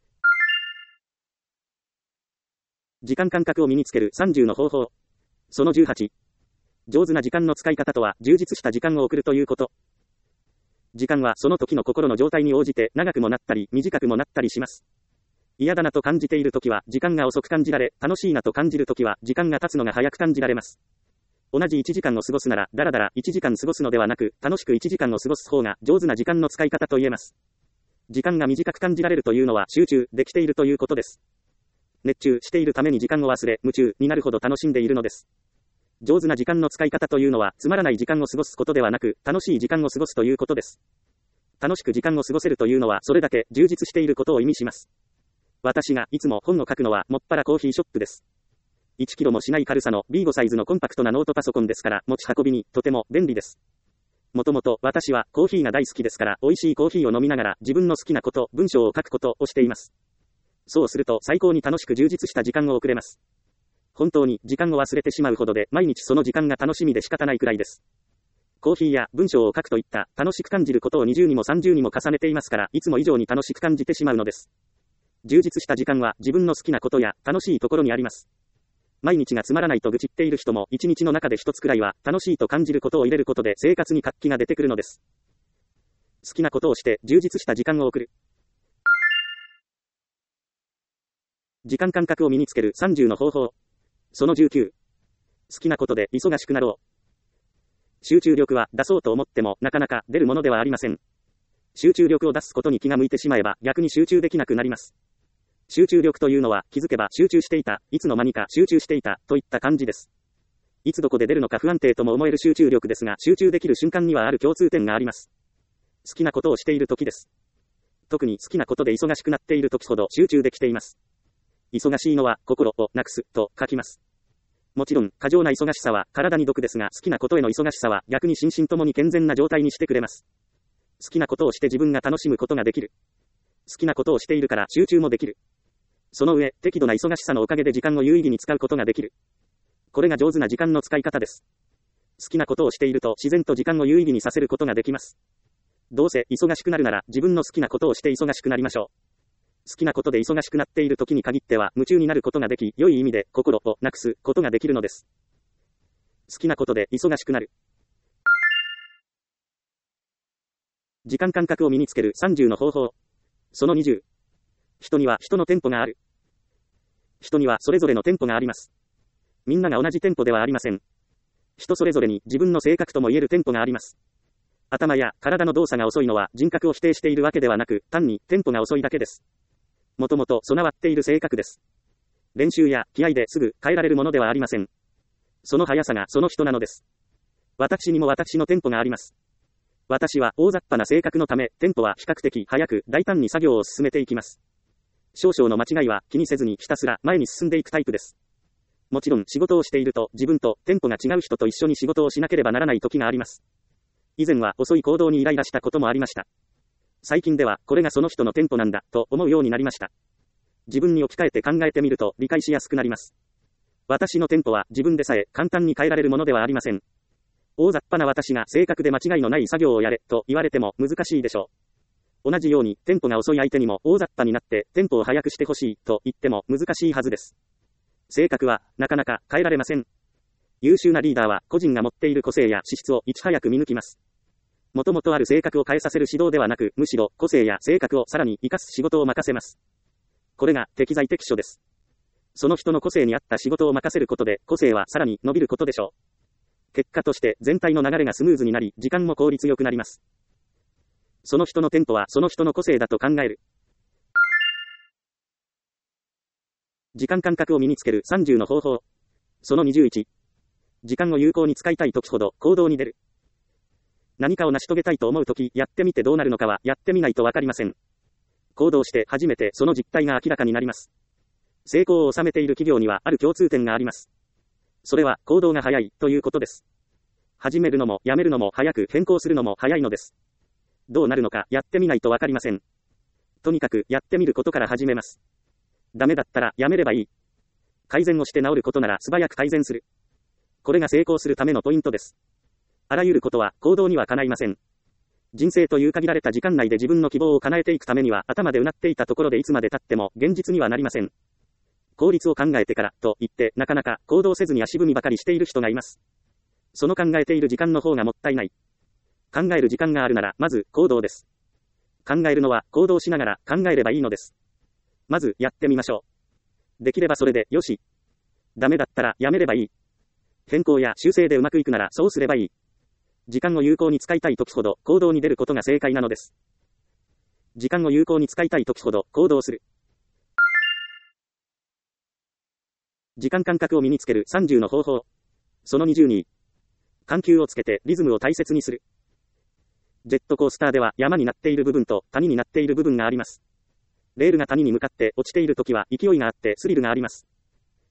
時間感覚を身につけるさんじゅうの方法。そのじゅうはち。上手な時間の使い方とは充実した時間を送るということ。時間はその時の心の状態に応じて長くもなったり短くもなったりします。嫌だなと感じている時は時間が遅く感じられ、楽しいなと感じる時は時間が経つのが早く感じられます。同じいちじかんを過ごすなら、だらだらいちじかん過ごすのではなく、楽しくいちじかんを過ごす方が上手な時間の使い方と言えます。時間が短く感じられるというのは集中できているということです。熱中しているために時間を忘れ、夢中になるほど楽しんでいるのです。上手な時間の使い方というのは、つまらない時間を過ごすことではなく、楽しい時間を過ごすということです。楽しく時間を過ごせるというのは、それだけ充実していることを意味します。私がいつも本を書くのは、もっぱらコーヒーショップです。 いちキロもしない軽さの ビーファイブ サイズのコンパクトなノートパソコンですから持ち運びにとても便利です。もともと私はコーヒーが大好きですから美味しいコーヒーを飲みながら自分の好きなこと、文章を書くことをしています。そうすると最高に楽しく充実した時間を送れます。本当に時間を忘れてしまうほどで毎日その時間が楽しみで仕方ないくらいです。コーヒーや文章を書くといった楽しく感じることをにじゅうにもさんじゅうにも重ねていますからいつも以上に楽しく感じてしまうのです。充実した時間は自分の好きなことや楽しいところにあります。毎日がつまらないと愚痴っている人も一日の中で一つくらいは楽しいと感じることを入れることで生活に活気が出てくるのです。好きなことをして充実した時間を送る。時間感覚を身につけるさんじゅうの方法。そのじゅうきゅう。好きなことで忙しくなろう。集中力は出そうと思ってもなかなか出るものではありません。集中力を出すことに気が向いてしまえば逆に集中できなくなります。集中力というのは気づけば集中していた、いつの間にか集中していたといった感じです。いつどこで出るのか不安定とも思える集中力ですが集中できる瞬間にはある共通点があります。好きなことをしている時です。特に好きなことで忙しくなっている時ほど集中できています。忙しいのは心をなくすと書きます。もちろん過剰な忙しさは体に毒ですが好きなことへの忙しさは逆に心身ともに健全な状態にしてくれます。好きなことをして自分が楽しむことができる。好きなことをしているから集中もできる。その上、適度な忙しさのおかげで時間を有意義に使うことができる。これが上手な時間の使い方です。好きなことをしていると自然と時間を有意義にさせることができます。どうせ忙しくなるなら自分の好きなことをして忙しくなりましょう。好きなことで忙しくなっている時に限っては夢中になることができ、良い意味で心をなくすことができるのです。好きなことで忙しくなる。時間感覚を身につけるさんじゅうの方法。そのにじゅう。人には人のテンポがある。人にはそれぞれのテンポがあります。みんなが同じテンポではありません。人それぞれに自分の性格とも言えるテンポがあります。頭や体の動作が遅いのは人格を否定しているわけではなく、単にテンポが遅いだけです。もともと備わっている性格です。練習や気合ですぐ変えられるものではありません。その速さがその人なのです。私にも私のテンポがあります。私は大雑把な性格のため、テンポは比較的速く大胆に作業を進めていきます。少々の間違いは気にせずにひたすら前に進んでいくタイプです。もちろん仕事をしていると自分とテンポが違う人と一緒に仕事をしなければならない時があります。以前は遅い行動にイライラしたこともありました。最近ではこれがその人のテンポなんだと思うようになりました。自分に置き換えて考えてみると理解しやすくなります。私のテンポは自分でさえ簡単に変えられるものではありません。大雑把な私が正確で間違いのない作業をやれと言われても難しいでしょう。同じようにテンポが遅い相手にも大雑把になってテンポを速くしてほしいと言っても難しいはずです。性格はなかなか変えられません。優秀なリーダーは個人が持っている個性や資質をいち早く見抜きます。もともとある性格を変えさせる指導ではなく、むしろ個性や性格をさらに活かす仕事を任せます。これが適材適所です。その人の個性に合った仕事を任せることで個性はさらに伸びることでしょう。結果として全体の流れがスムーズになり、時間も効率よくなります。その人のテンポはその人の個性だと考える。時間感覚を身につけるさんじゅうの方法。そのにじゅういち。時間を有効に使いたい時ほど行動に出る。何かを成し遂げたいと思うとき、やってみてどうなるのかはやってみないとわかりません。行動して初めてその実態が明らかになります。成功を収めている企業にはある共通点があります。それは行動が早いということです。始めるのもやめるのも早く、変更するのも早いのです。どうなるのかやってみないとわかりません。とにかくやってみることから始めます。ダメだったらやめればいい。改善をして治ることなら素早く改善する。これが成功するためのポイントです。あらゆることは行動には叶いません。人生という限られた時間内で自分の希望を叶えていくためには頭でうなっていたところでいつまで経っても現実にはなりません。効率を考えてからと言ってなかなか行動せずに足踏みばかりしている人がいます。その考えている時間の方がもったいない。考える時間があるならまず行動です。考えるのは行動しながら考えればいいのです。まずやってみましょう。できればそれでよし。ダメだったらやめればいい。変更や修正でうまくいくならそうすればいい。時間を有効に使いたい時ほど行動に出ることが正解なのです。時間を有効に使いたい時ほど行動する。時間感覚を身につけるさんじゅうの方法。そのにじゅうに。緩急をつけてリズムを大切にする。ジェットコースターでは山になっている部分と谷になっている部分があります。レールが谷に向かって落ちているときは勢いがあってスリルがあります。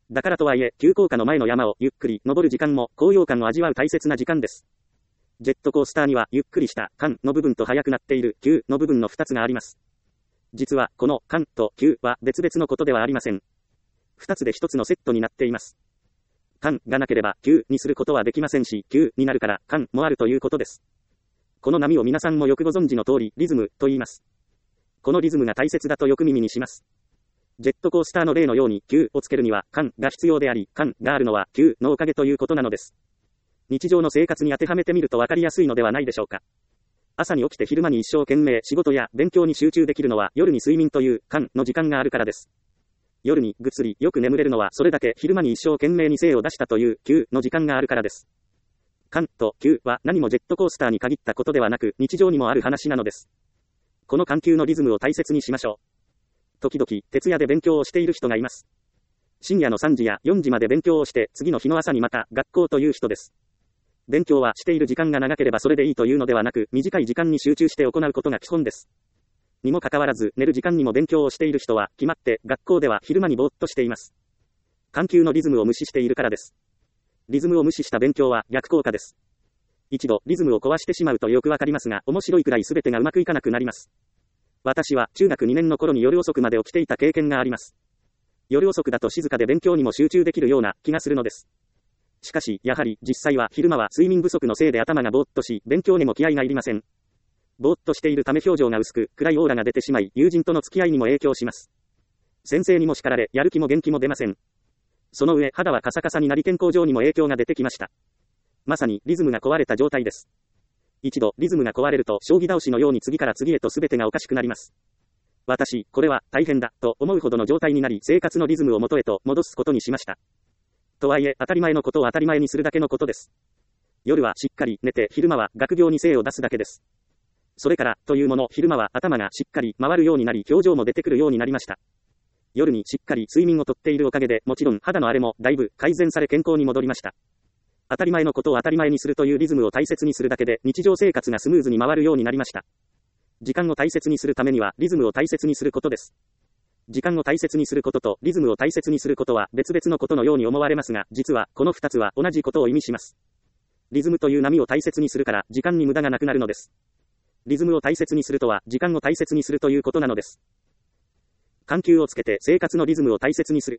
だからとはいえ、急降下の前の山をゆっくり登る時間も高揚感を味わう大切な時間です。ジェットコースターにはゆっくりした間の部分と速くなっている急の部分のふたつがあります。実はこの間と急は別々のことではありません。ふたつでひとつのセットになっています。間がなければ急にすることはできませんし、急になるから間もあるということです。この波を皆さんもよくご存知の通り、リズムと言います。このリズムが大切だとよく耳にします。ジェットコースターの例のように急をつけるには間が必要であり、間があるのは急のおかげということなのです。日常の生活に当てはめてみるとわかりやすいのではないでしょうか。朝に起きて昼間に一生懸命仕事や勉強に集中できるのは夜に睡眠という間の時間があるからです。夜にぐっすりよく眠れるのはそれだけ昼間に一生懸命に精を出したという急の時間があるからです。間と急は何もジェットコースターに限ったことではなく日常にもある話なのです。この間急のリズムを大切にしましょう。時々徹夜で勉強をしている人がいます。深夜のさんじやよじまで勉強をして次の日の朝にまた学校という人です。勉強はしている時間が長ければそれでいいというのではなく、短い時間に集中して行うことが基本です。にもかかわらず、寝る時間にも勉強をしている人は、決まって学校では昼間にぼーっとしています。間急のリズムを無視しているからです。リズムを無視した勉強は逆効果です。一度リズムを壊してしまうとよくわかりますが、面白いくらい全てがうまくいかなくなります。私は中学にねんの頃に夜遅くまで起きていた経験があります。夜遅くだと静かで勉強にも集中できるような気がするのです。しかし、やはり実際は昼間は睡眠不足のせいで頭がぼーっとし、勉強にも気合がいりません。ぼーっとしているため表情が薄く、暗いオーラが出てしまい、友人との付き合いにも影響します。先生にも叱られ、やる気も元気も出ません。その上、肌はカサカサになり健康上にも影響が出てきました。まさに、リズムが壊れた状態です。一度、リズムが壊れると、将棋倒しのように次から次へと全てがおかしくなります。私、これは大変だ、と思うほどの状態になり、生活のリズムを元へと戻すことにしました。とはいえ、当たり前のことを当たり前にするだけのことです。夜はしっかり寝て、昼間は学業に精を出すだけです。それから、というもの、昼間は頭がしっかり回るようになり、表情も出てくるようになりました。夜にしっかり睡眠をとっているおかげで、もちろん肌の荒れもだいぶ改善され健康に戻りました。当たり前のことを当たり前にするというリズムを大切にするだけで、日常生活がスムーズに回るようになりました。時間を大切にするためには、リズムを大切にすることです。時間を大切にすることとリズムを大切にすることは別々のことのように思われますが、実はこの二つは同じことを意味します。リズムという波を大切にするから時間に無駄がなくなるのです。リズムを大切にするとは時間を大切にするということなのです。緩急をつけて生活のリズムを大切にする。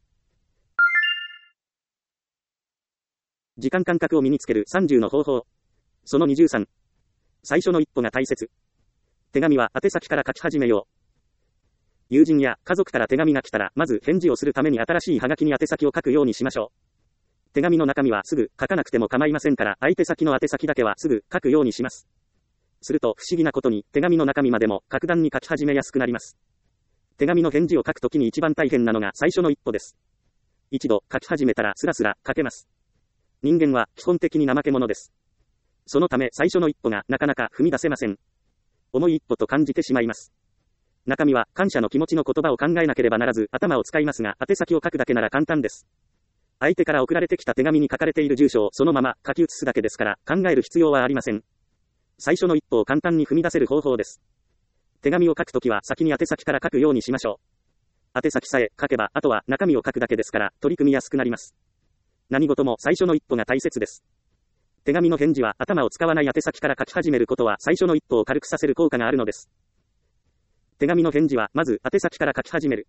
時間感覚を身につけるさんじゅうの方法。そのにじゅうさん。最初の一歩が大切。手紙は宛先から書き始めよう。友人や家族から手紙が来たら、まず返事をするために新しいハガキに宛先を書くようにしましょう。手紙の中身はすぐ書かなくても構いませんから、相手先の宛先だけはすぐ書くようにします。すると不思議なことに、手紙の中身までも格段に書き始めやすくなります。手紙の返事を書くときに一番大変なのが最初の一歩です。一度書き始めたらスラスラ書けます。人間は基本的に怠け者です。そのため最初の一歩がなかなか踏み出せません。重い一歩と感じてしまいます。中身は感謝の気持ちの言葉を考えなければならず頭を使いますが、宛先を書くだけなら簡単です。相手から送られてきた手紙に書かれている住所をそのまま書き写すだけですから考える必要はありません。最初の一歩を簡単に踏み出せる方法です。手紙を書くときは先に宛先から書くようにしましょう。宛先さえ書けばあとは中身を書くだけですから取り組みやすくなります。何事も最初の一歩が大切です。手紙の返事は頭を使わない宛先から書き始めることは最初の一歩を軽くさせる効果があるのです。手紙の返事はまず宛先から書き始める。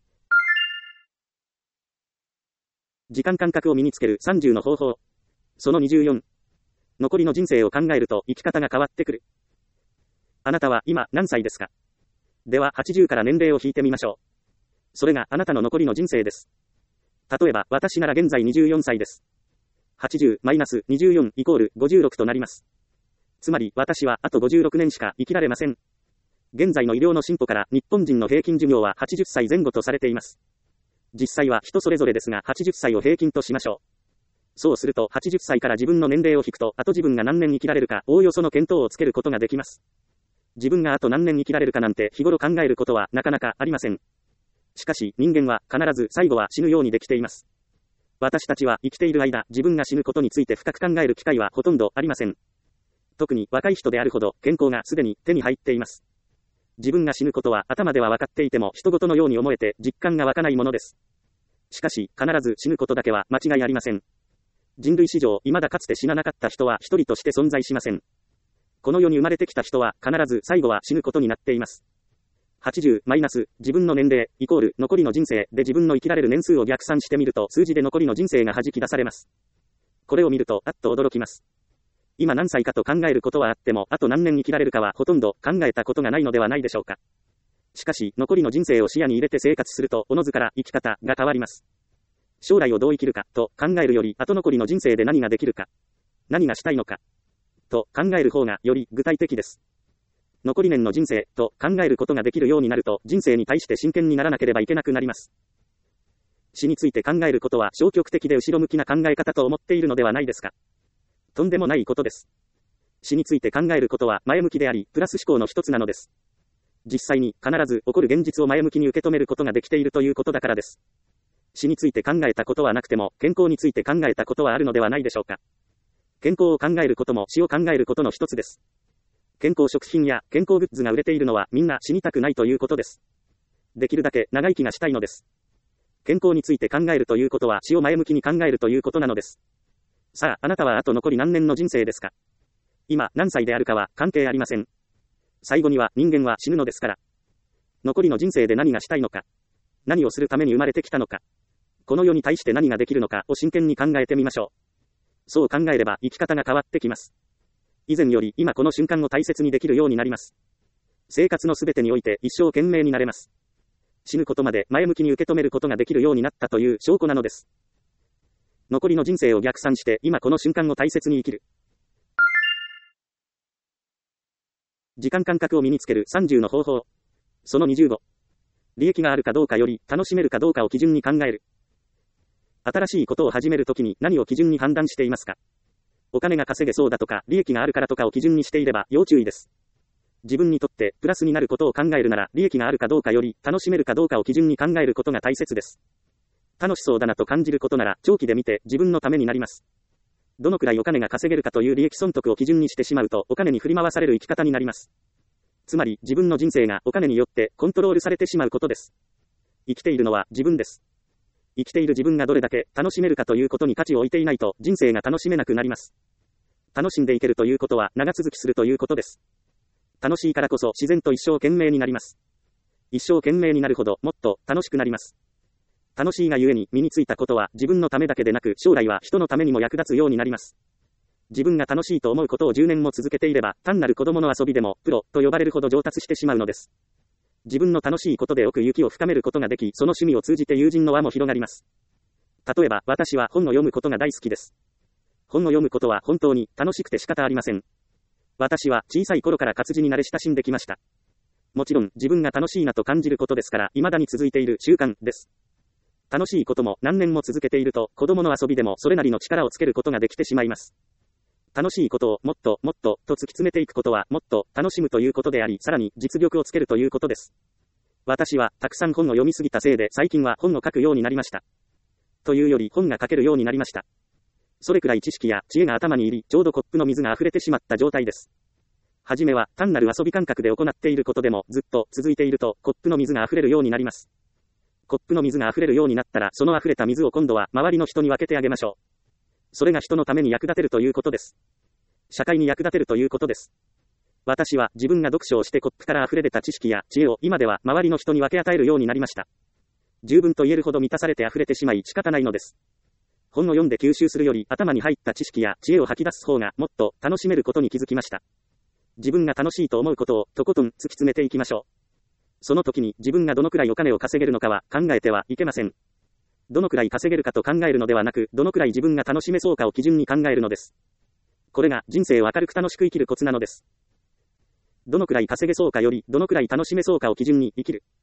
時間感覚を身につけるさんじゅうの方法。そのにじゅうよん。残りの人生を考えると生き方が変わってくる。あなたは今何歳ですか？でははちじゅうから年齢を引いてみましょう。それがあなたの残りの人生です。例えば私なら現在にじゅうよんさいです。はちじゅうマイナスにじゅうよんイコールごじゅうろくとなります。つまり私はあとごじゅうろくねんしか生きられません。現在の医療の進歩から日本人の平均寿命ははちじゅっさいぜん後とされています。実際は人それぞれですがはちじゅっさいを平均としましょう。そうするとはちじゅっさいから自分の年齢を引くと、あと自分が何年生きられるかおおよその見当をつけることができます。自分があと何年生きられるかなんて日頃考えることはなかなかありません。しかし人間は必ず最後は死ぬようにできています。私たちは生きている間、自分が死ぬことについて深く考える機会はほとんどありません。特に若い人であるほど健康がすでに手に入っています。自分が死ぬことは頭では分かっていても人事のように思えて実感が湧かないものです。 しかし、必ず死ぬことだけは間違いありません。人類史上、未だかつて死ななかった人は一人として存在しません。この世に生まれてきた人は必ず最後は死ぬことになっています。はちじゅうマイナス自分の年齢イコール残りの人生で自分の生きられる年数を逆算してみると数字で残りの人生が弾き出されます。これを見るとあっと驚きます。今何歳かと考えることはあってもあと何年生きられるかはほとんど考えたことがないのではないでしょうか。しかし残りの人生を視野に入れて生活するとおのずから生き方が変わります。将来をどう生きるかと考えるより後残りの人生で何ができるか、何がしたいのかと考える方がより具体的です。残り年の人生と考えることができるようになると人生に対して真剣にならなければいけなくなります。死について考えることは消極的で後ろ向きな考え方と思っているのではないですか。とんでもないことです。死について考えることは前向きでありプラス思考の一つなのです。実際に必ず起こる現実を前向きに受け止めることができているということだからです。死について考えたことはなくても健康について考えたことはあるのではないでしょうか。健康を考えることも死を考えることの一つです。健康食品や健康グッズが売れているのはみんな死にたくないということです。できるだけ長生きがしたいのです。健康について考えるということは死を前向きに考えるということなのです。さあ、あなたはあと残り何年の人生ですか。今何歳であるかは関係ありません。最後には人間は死ぬのですから。残りの人生で何がしたいのか、何をするために生まれてきたのか、この世に対して何ができるのかを真剣に考えてみましょう。そう考えれば生き方が変わってきます。以前より今この瞬間を大切にできるようになります。生活のすべてにおいて一生懸命になれます。死ぬことまで前向きに受け止めることができるようになったという証拠なのです。残りの人生を逆算して今この瞬間を大切に生きる。時間感覚を身につけるさんじゅうの方法。そのにじゅうご。利益があるかどうかより楽しめるかどうかを基準に考える。新しいことを始めるときに何を基準に判断していますか。お金が稼げそうだとか利益があるからとかを基準にしていれば要注意です。自分にとってプラスになることを考えるなら利益があるかどうかより楽しめるかどうかを基準に考えることが大切です。楽しそうだなと感じることなら長期で見て自分のためになります。どのくらいお金が稼げるかという利益損得を基準にしてしまうとお金に振り回される生き方になります。つまり自分の人生がお金によってコントロールされてしまうことです。生きているのは自分です。生きている自分がどれだけ楽しめるかということに価値を置いていないと人生が楽しめなくなります。楽しんでいけるということは長続きするということです。楽しいからこそ自然と一生懸命になります。一生懸命になるほどもっと楽しくなります。楽しいがゆえに身についたことは自分のためだけでなく将来は人のためにも役立つようになります。自分が楽しいと思うことをじゅうねんも続けていれば単なる子供の遊びでもプロと呼ばれるほど上達してしまうのです。自分の楽しいことで奥行きを深めることができ、その趣味を通じて友人の輪も広がります。例えば私は本を読むことが大好きです。本を読むことは本当に楽しくて仕方ありません。私は小さい頃から活字に慣れ親しんできました。もちろん自分が楽しいなと感じることですから未だに続いている習慣です。楽しいことも何年も続けていると子供の遊びでもそれなりの力をつけることができてしまいます。楽しいことをもっともっとと突き詰めていくことはもっと楽しむということであり、さらに実力をつけるということです。私はたくさん本を読みすぎたせいで最近は本を書くようになりました。というより本が書けるようになりました。それくらい知識や知恵が頭に入り、ちょうどコップの水が溢れてしまった状態です。はじめは単なる遊び感覚で行っていることでもずっと続いているとコップの水が溢れるようになります。コップの水が溢れるようになったらその溢れた水を今度は周りの人に分けてあげましょう。それが人のために役立てるということです。社会に役立てるということです。私は自分が読書をしてコップから溢れ出た知識や知恵を今では周りの人に分け与えるようになりました。十分と言えるほど満たされて溢れてしまい仕方ないのです。本を読んで吸収するより頭に入った知識や知恵を吐き出す方がもっと楽しめることに気づきました。自分が楽しいと思うことをとことん突き詰めていきましょう。その時に自分がどのくらいお金を稼げるのかは考えてはいけません。どのくらい稼げるかと考えるのではなく、どのくらい自分が楽しめそうかを基準に考えるのです。これが人生を明るく楽しく生きるコツなのです。どのくらい稼げそうかより、どのくらい楽しめそうかを基準に生きる。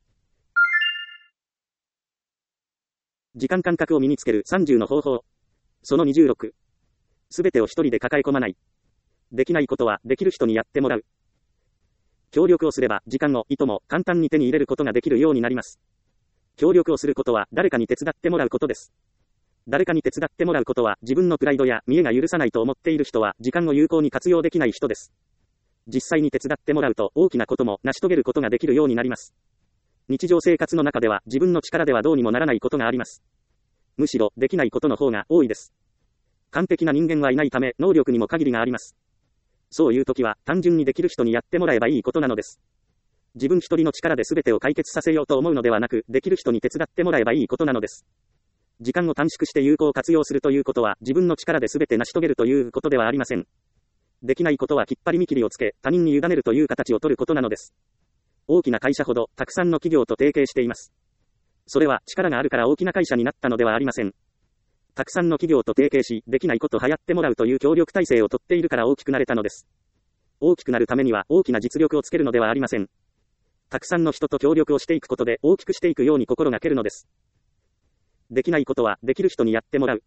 時間感覚を身につけるさんじゅうの方法。そのにじゅうろく。すべてを一人で抱え込まない。できないことはできる人にやってもらう。協力をすれば時間をいとも簡単に手に入れることができるようになります。協力をすることは誰かに手伝ってもらうことです。誰かに手伝ってもらうことは自分のプライドや見栄が許さないと思っている人は時間を有効に活用できない人です。実際に手伝ってもらうと大きなことも成し遂げることができるようになります。日常生活の中では自分の力ではどうにもならないことがあります。 むしろできないことの方が多いです。完璧な人間はいないため、能力にも限りがあります。そういう時は、単純にできる人にやってもらえばいいことなのです。自分一人の力で全てを解決させようと思うのではなく、できる人に手伝ってもらえばいいことなのです。時間を短縮して有効活用するということは、自分の力で全て成し遂げるということではありません。できないことはきっぱり見切りをつけ、他人に委ねるという形を取ることなのです。大きな会社ほど、たくさんの企業と提携しています。それは、力があるから大きな会社になったのではありません。たくさんの企業と提携し、できないことを流行ってもらうという協力体制をとっているから大きくなれたのです。大きくなるためには、大きな実力をつけるのではありません。たくさんの人と協力をしていくことで、大きくしていくように心がけるのです。できないことは、できる人にやってもらう。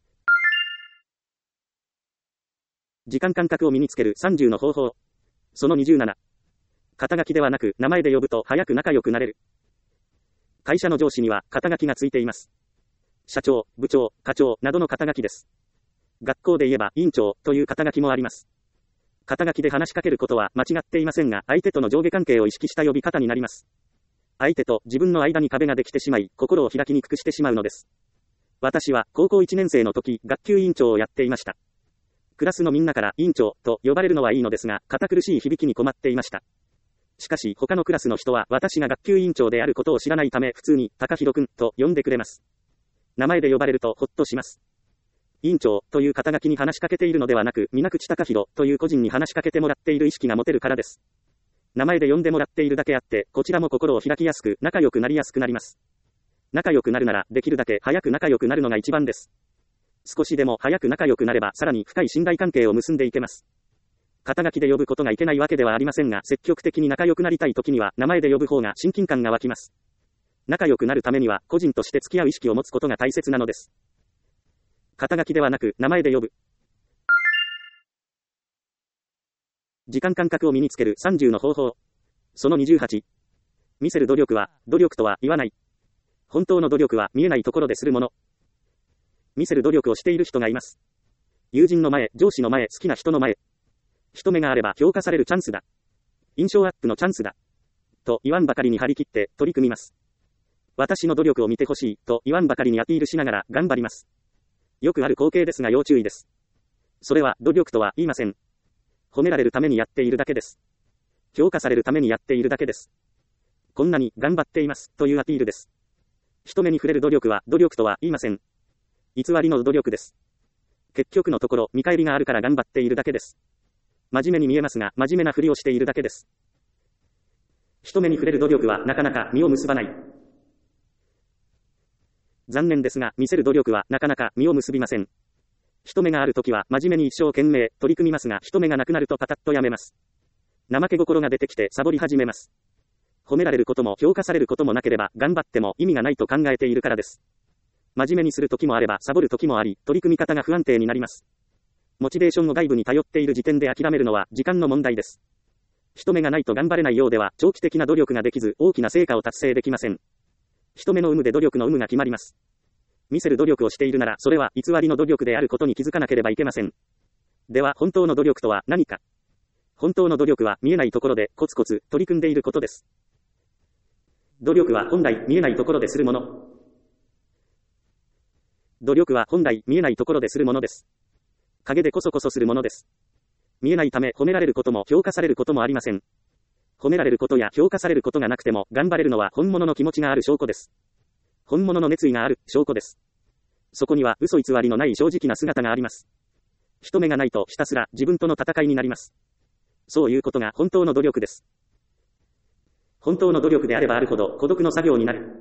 時間感覚を身につけるさんじゅうの方法。そのにじゅうなな。肩書きではなく、名前で呼ぶと早く仲良くなれる。会社の上司には、肩書きがついています。社長、部長、課長、などの肩書きです。学校で言えば、委員長、という肩書きもあります。肩書きで話しかけることは間違っていませんが、相手との上下関係を意識した呼び方になります。相手と自分の間に壁ができてしまい、心を開きにくくしてしまうのです。私は、高校いちねん生の時、学級委員長をやっていました。クラスのみんなから、委員長、と呼ばれるのはいいのですが、堅苦しい響きに困っていました。しかし、他のクラスの人は、私が学級委員長であることを知らないため、普通に、高弘くん、と呼んでくれます。名前で呼ばれると、ほっとします。委員長、という肩書きに話しかけているのではなく、水口高弘、という個人に話しかけてもらっている意識が持てるからです。名前で呼んでもらっているだけあって、こちらも心を開きやすく、仲良くなりやすくなります。仲良くなるなら、できるだけ早く仲良くなるのが一番です。少しでも早く仲良くなれば、さらに深い信頼関係を結んでいけます。肩書きで呼ぶことがいけないわけではありませんが、積極的に仲良くなりたい時には、名前で呼ぶ方が親近感が湧きます。仲良くなるためには、個人として付き合う意識を持つことが大切なのです。肩書きではなく、名前で呼ぶ。時間感覚を身につけるさんじゅうの方法。そのにじゅうはち。見せる努力は、努力とは言わない。本当の努力は見えないところでするもの。見せる努力をしている人がいます。友人の前、上司の前、好きな人の前。人目があれば評価されるチャンスだ。印象アップのチャンスだ。と言わんばかりに張り切って取り組みます。私の努力を見てほしい、と言わんばかりにアピールしながら頑張ります。よくある光景ですが要注意です。それは努力とは言いません。褒められるためにやっているだけです。評価されるためにやっているだけです。こんなに頑張っています、というアピールです。人目に触れる努力は努力とは言いません。偽りの努力です。結局のところ見返りがあるから頑張っているだけです。真面目に見えますが真面目なふりをしているだけです。人目に触れる努力はなかなか実を結ばない。残念ですが、見せる努力はなかなか実を結びません。人目があるときは真面目に一生懸命取り組みますが、人目がなくなるとパタッとやめます。怠け心が出てきてサボり始めます。褒められることも評価されることもなければ頑張っても意味がないと考えているからです。真面目にするときもあればサボるときもあり、取り組み方が不安定になります。モチベーションを外部に頼っている時点で諦めるのは時間の問題です。人目がないと頑張れないようでは長期的な努力ができず大きな成果を達成できません。人目の有無で努力の有無が決まります。見せる努力をしているならそれは偽りの努力であることに気づかなければいけません。では本当の努力とは何か。本当の努力は見えないところでコツコツ取り組んでいることです。努力は本来見えないところでするもの。努力は本来見えないところでするものです。陰でこそこそするものです。見えないため褒められることも評価されることもありません。褒められることや評価されることがなくても頑張れるのは本物の気持ちがある証拠です。本物の熱意がある証拠です。そこには嘘偽りのない正直な姿があります。人目がないとひたすら自分との戦いになります。そういうことが本当の努力です。本当の努力であればあるほど孤独の作業になる。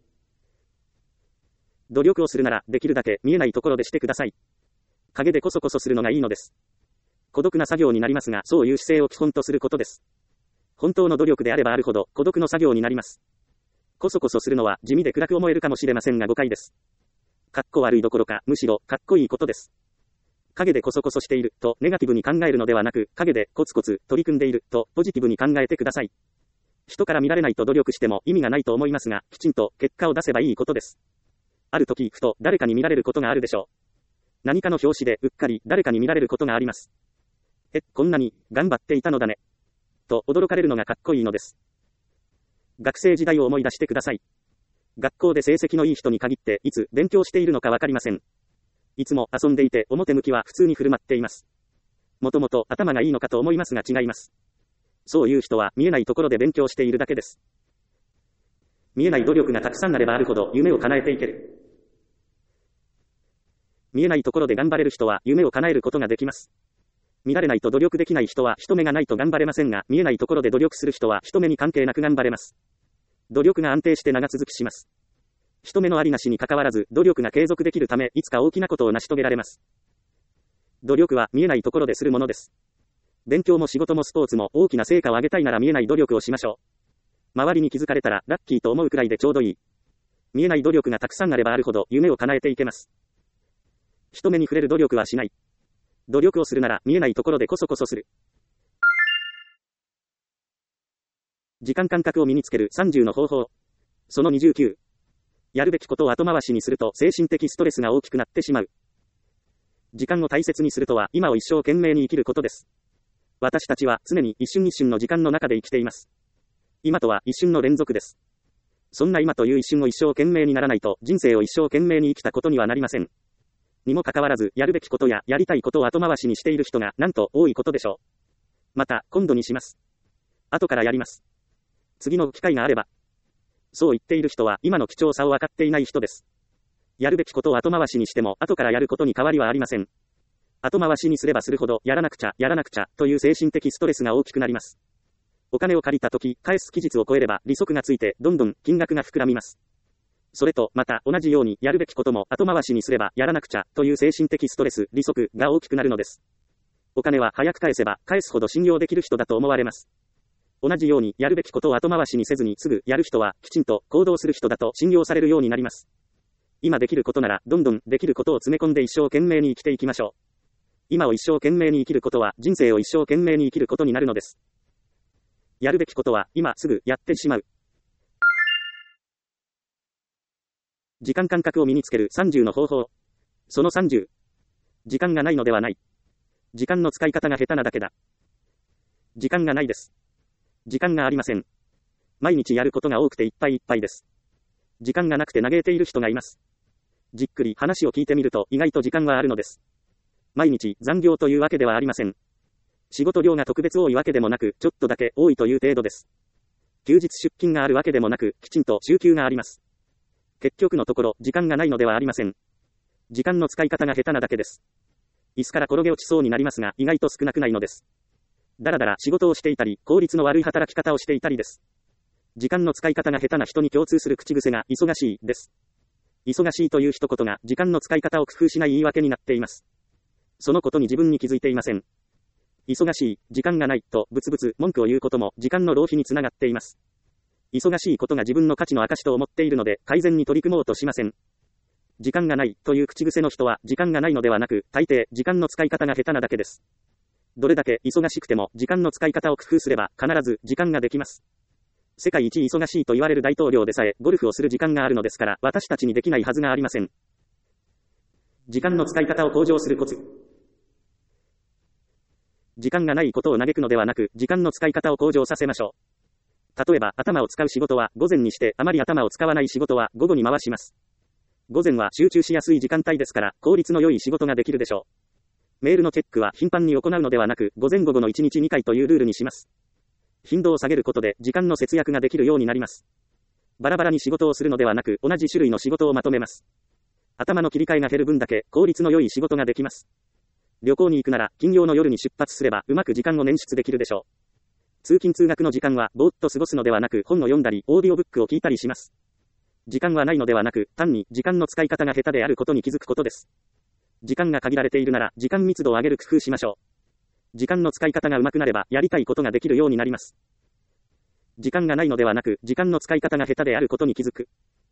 努力をするならできるだけ見えないところでしてください。陰でこそこそするのがいいのです。孤独な作業になりますが、そういう姿勢を基本とすることです。本当の努力であればあるほど孤独の作業になります。こそこそするのは地味で暗く思えるかもしれませんが誤解です。かっこ悪いどころか、むしろかっこいいことです。陰でこそこそしているとネガティブに考えるのではなく、陰でコツコツ取り組んでいるとポジティブに考えてください。人から見られないと努力しても意味がないと思いますが、きちんと結果を出せばいいことです。ある時、ふと誰かに見られることがあるでしょう。何かの表紙でうっかり誰かに見られることがあります。え、こんなに頑張っていたのだね。と驚かれるのがかっこいいのです。学生時代を思い出してください。 学校で成績のいい人に限って、いつ勉強しているのかわかりません。いつも遊んでいて表向きは普通に振る舞っています。もともと頭がいいのかと思いますが違います。そういう人は見えないところで勉強しているだけです。見えない努力がたくさんあればあるほど夢を叶えていける。見えないところで頑張れる人は夢を叶えることができます。見られないと努力できない人は人目がないと頑張れませんが、見えないところで努力する人は人目に関係なく頑張れます。努力が安定して長続きします。人目のありなしに関わらず、努力が継続できるため、いつか大きなことを成し遂げられます。努力は見えないところでするものです。勉強も仕事もスポーツも大きな成果を上げたいなら見えない努力をしましょう。周りに気づかれたらラッキーと思うくらいでちょうどいい。見えない努力がたくさんあればあるほど夢を叶えていけます。人目に触れる努力はしない。努力をするなら見えないところでこそこそする。時間感覚を身につけるさんじゅうの方法。そのにじゅうきゅう。やるべきことを後回しにすると精神的ストレスが大きくなってしまう。時間を大切にするとは今を一生懸命に生きることです。私たちは常に一瞬一瞬の時間の中で生きています。今とは一瞬の連続です。そんな今という一瞬を一生懸命にならないと人生を一生懸命に生きたことにはなりません。にもかかわらずやるべきことややりたいことを後回しにしている人がなんと多いことでしょう。また今度にします。後からやります。次の機会があれば。そう言っている人は今の貴重さを分かっていない人です。やるべきことを後回しにしても後からやることに変わりはありません。後回しにすればするほどやらなくちゃやらなくちゃという精神的ストレスが大きくなります。お金を借りたとき返す期日を超えれば利息がついてどんどん金額が膨らみます。それとまた同じようにやるべきことも後回しにすればやらなくちゃという精神的ストレス利息が大きくなるのです。お金は早く返せば返すほど信用できる人だと思われます。同じようにやるべきことを後回しにせずにすぐやる人はきちんと行動する人だと信用されるようになります。今できることならどんどんできることを詰め込んで一生懸命に生きていきましょう。今を一生懸命に生きることは人生を一生懸命に生きることになるのです。やるべきことは今すぐやってしまう。時間感覚を身につけるさんじゅうの方法。そのさんじゅう。時間がないのではない。時間の使い方が下手なだけだ。時間がないです。時間がありません。毎日やることが多くていっぱいいっぱいです。時間がなくて嘆いている人がいます。じっくり話を聞いてみると意外と時間はあるのです。毎日残業というわけではありません。仕事量が特別多いわけでもなく、ちょっとだけ多いという程度です。休日出勤があるわけでもなく、きちんと週休があります。結局のところ、時間がないのではありません。時間の使い方が下手なだけです。椅子から転げ落ちそうになりますが、意外と少なくないのです。だらだら仕事をしていたり、効率の悪い働き方をしていたりです。時間の使い方が下手な人に共通する口癖が、忙しい、です。忙しいという一言が、時間の使い方を工夫しない言い訳になっています。そのことに自分に気づいていません。忙しい、時間がない、とブツブツ文句を言うことも、時間の浪費につながっています。忙しいことが自分の価値の証と思っているので、改善に取り組もうとしません。時間がない、という口癖の人は、時間がないのではなく、大抵、時間の使い方が下手なだけです。どれだけ忙しくても、時間の使い方を工夫すれば、必ず、時間ができます。世界一忙しいと言われる大統領でさえ、ゴルフをする時間があるのですから、私たちにできないはずがありません。時間の使い方を向上するコツ。時間がないことを嘆くのではなく、時間の使い方を向上させましょう。例えば、頭を使う仕事は午前にして、あまり頭を使わない仕事は午後に回します。午前は集中しやすい時間帯ですから、効率の良い仕事ができるでしょう。メールのチェックは頻繁に行うのではなく、午前午後のいちにちにかいというルールにします。頻度を下げることで、時間の節約ができるようになります。バラバラに仕事をするのではなく、同じ種類の仕事をまとめます。頭の切り替えが減る分だけ、効率の良い仕事ができます。旅行に行くなら、金曜の夜に出発すれば、うまく時間を捻出できるでしょう。通勤通学の時間は、ぼーっと過ごすのではなく、本を読んだり、オーディオブックを聞いたりします。時間はないのではなく、単に、時間の使い方が下手であることに気づくことです。時間が限られているなら、時間密度を上げる工夫しましょう。時間の使い方が上手くなれば、やりたいことができるようになります。時間がないのではなく、時間の使い方が下手であることに気づく。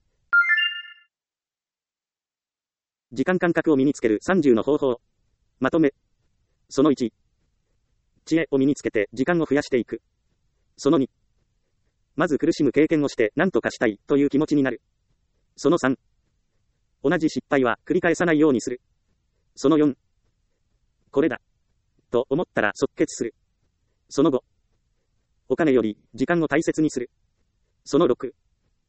時間感覚を身につけるさんじゅうの方法。まとめ。そのいち。知恵を身につけて時間を増やしていく。そのに。まず苦しむ経験をして何とかしたいという気持ちになる。そのさん。同じ失敗は繰り返さないようにする。そのよん。これだ。と思ったら即決する。そのご。お金より時間を大切にする。そのろく。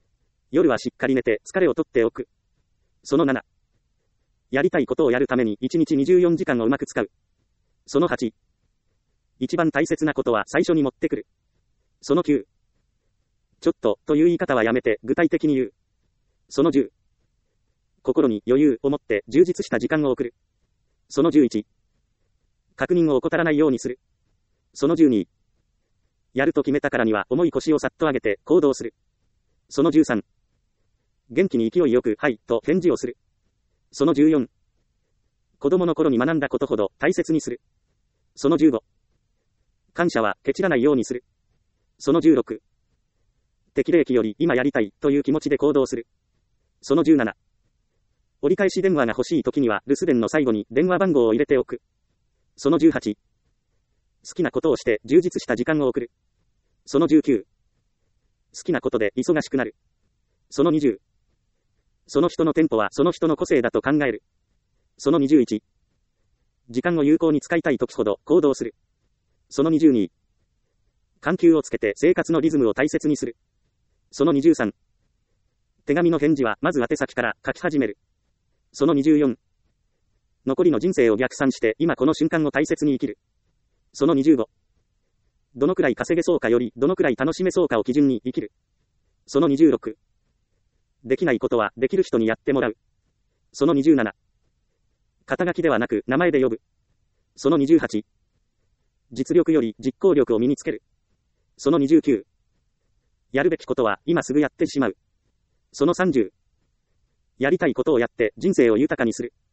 夜はしっかり寝て疲れを取っておく。そのなな。やりたいことをやるためにいちにちにじゅうよじかんをうまく使う。そのはち。一番大切なことは最初に持ってくる。そのきゅう。ちょっとという言い方はやめて具体的に言う。そのじゅう。心に余裕を持って充実した時間を送る。そのじゅういち。確認を怠らないようにする。そのじゅうに。やると決めたからには重い腰をさっと上げて行動する。そのじゅうさん。元気に勢いよくはいと返事をする。そのじゅうよん。子供の頃に学んだことほど大切にする。そのじゅうご。感謝はケチらないようにする。そのじゅうろく。適齢期より今やりたいという気持ちで行動する。そのじゅうなな。折り返し電話が欲しい時には留守電の最後に電話番号を入れておく。そのじゅうはち。好きなことをして充実した時間を送る。そのじゅうきゅう。好きなことで忙しくなる。そのにじゅう。その人のテンポはその人の個性だと考える。そのにじゅういち。時間を有効に使いたい時ほど行動する。そのにじゅうに。緩急をつけて生活のリズムを大切にする。そのにじゅうさん。手紙の返事はまず宛先から書き始める。そのにじゅうよん。残りの人生を逆算して今この瞬間を大切に生きる。そのにじゅうご。どのくらい稼げそうかよりどのくらい楽しめそうかを基準に生きる。そのにじゅうろく。できないことはできる人にやってもらう。そのにじゅうなな。肩書きではなく名前で呼ぶ。そのにじゅうはち。実力より実行力を身につける。そのにじゅうきゅう。やるべきことは今すぐやってしまう。そのさんじゅう。やりたいことをやって人生を豊かにする。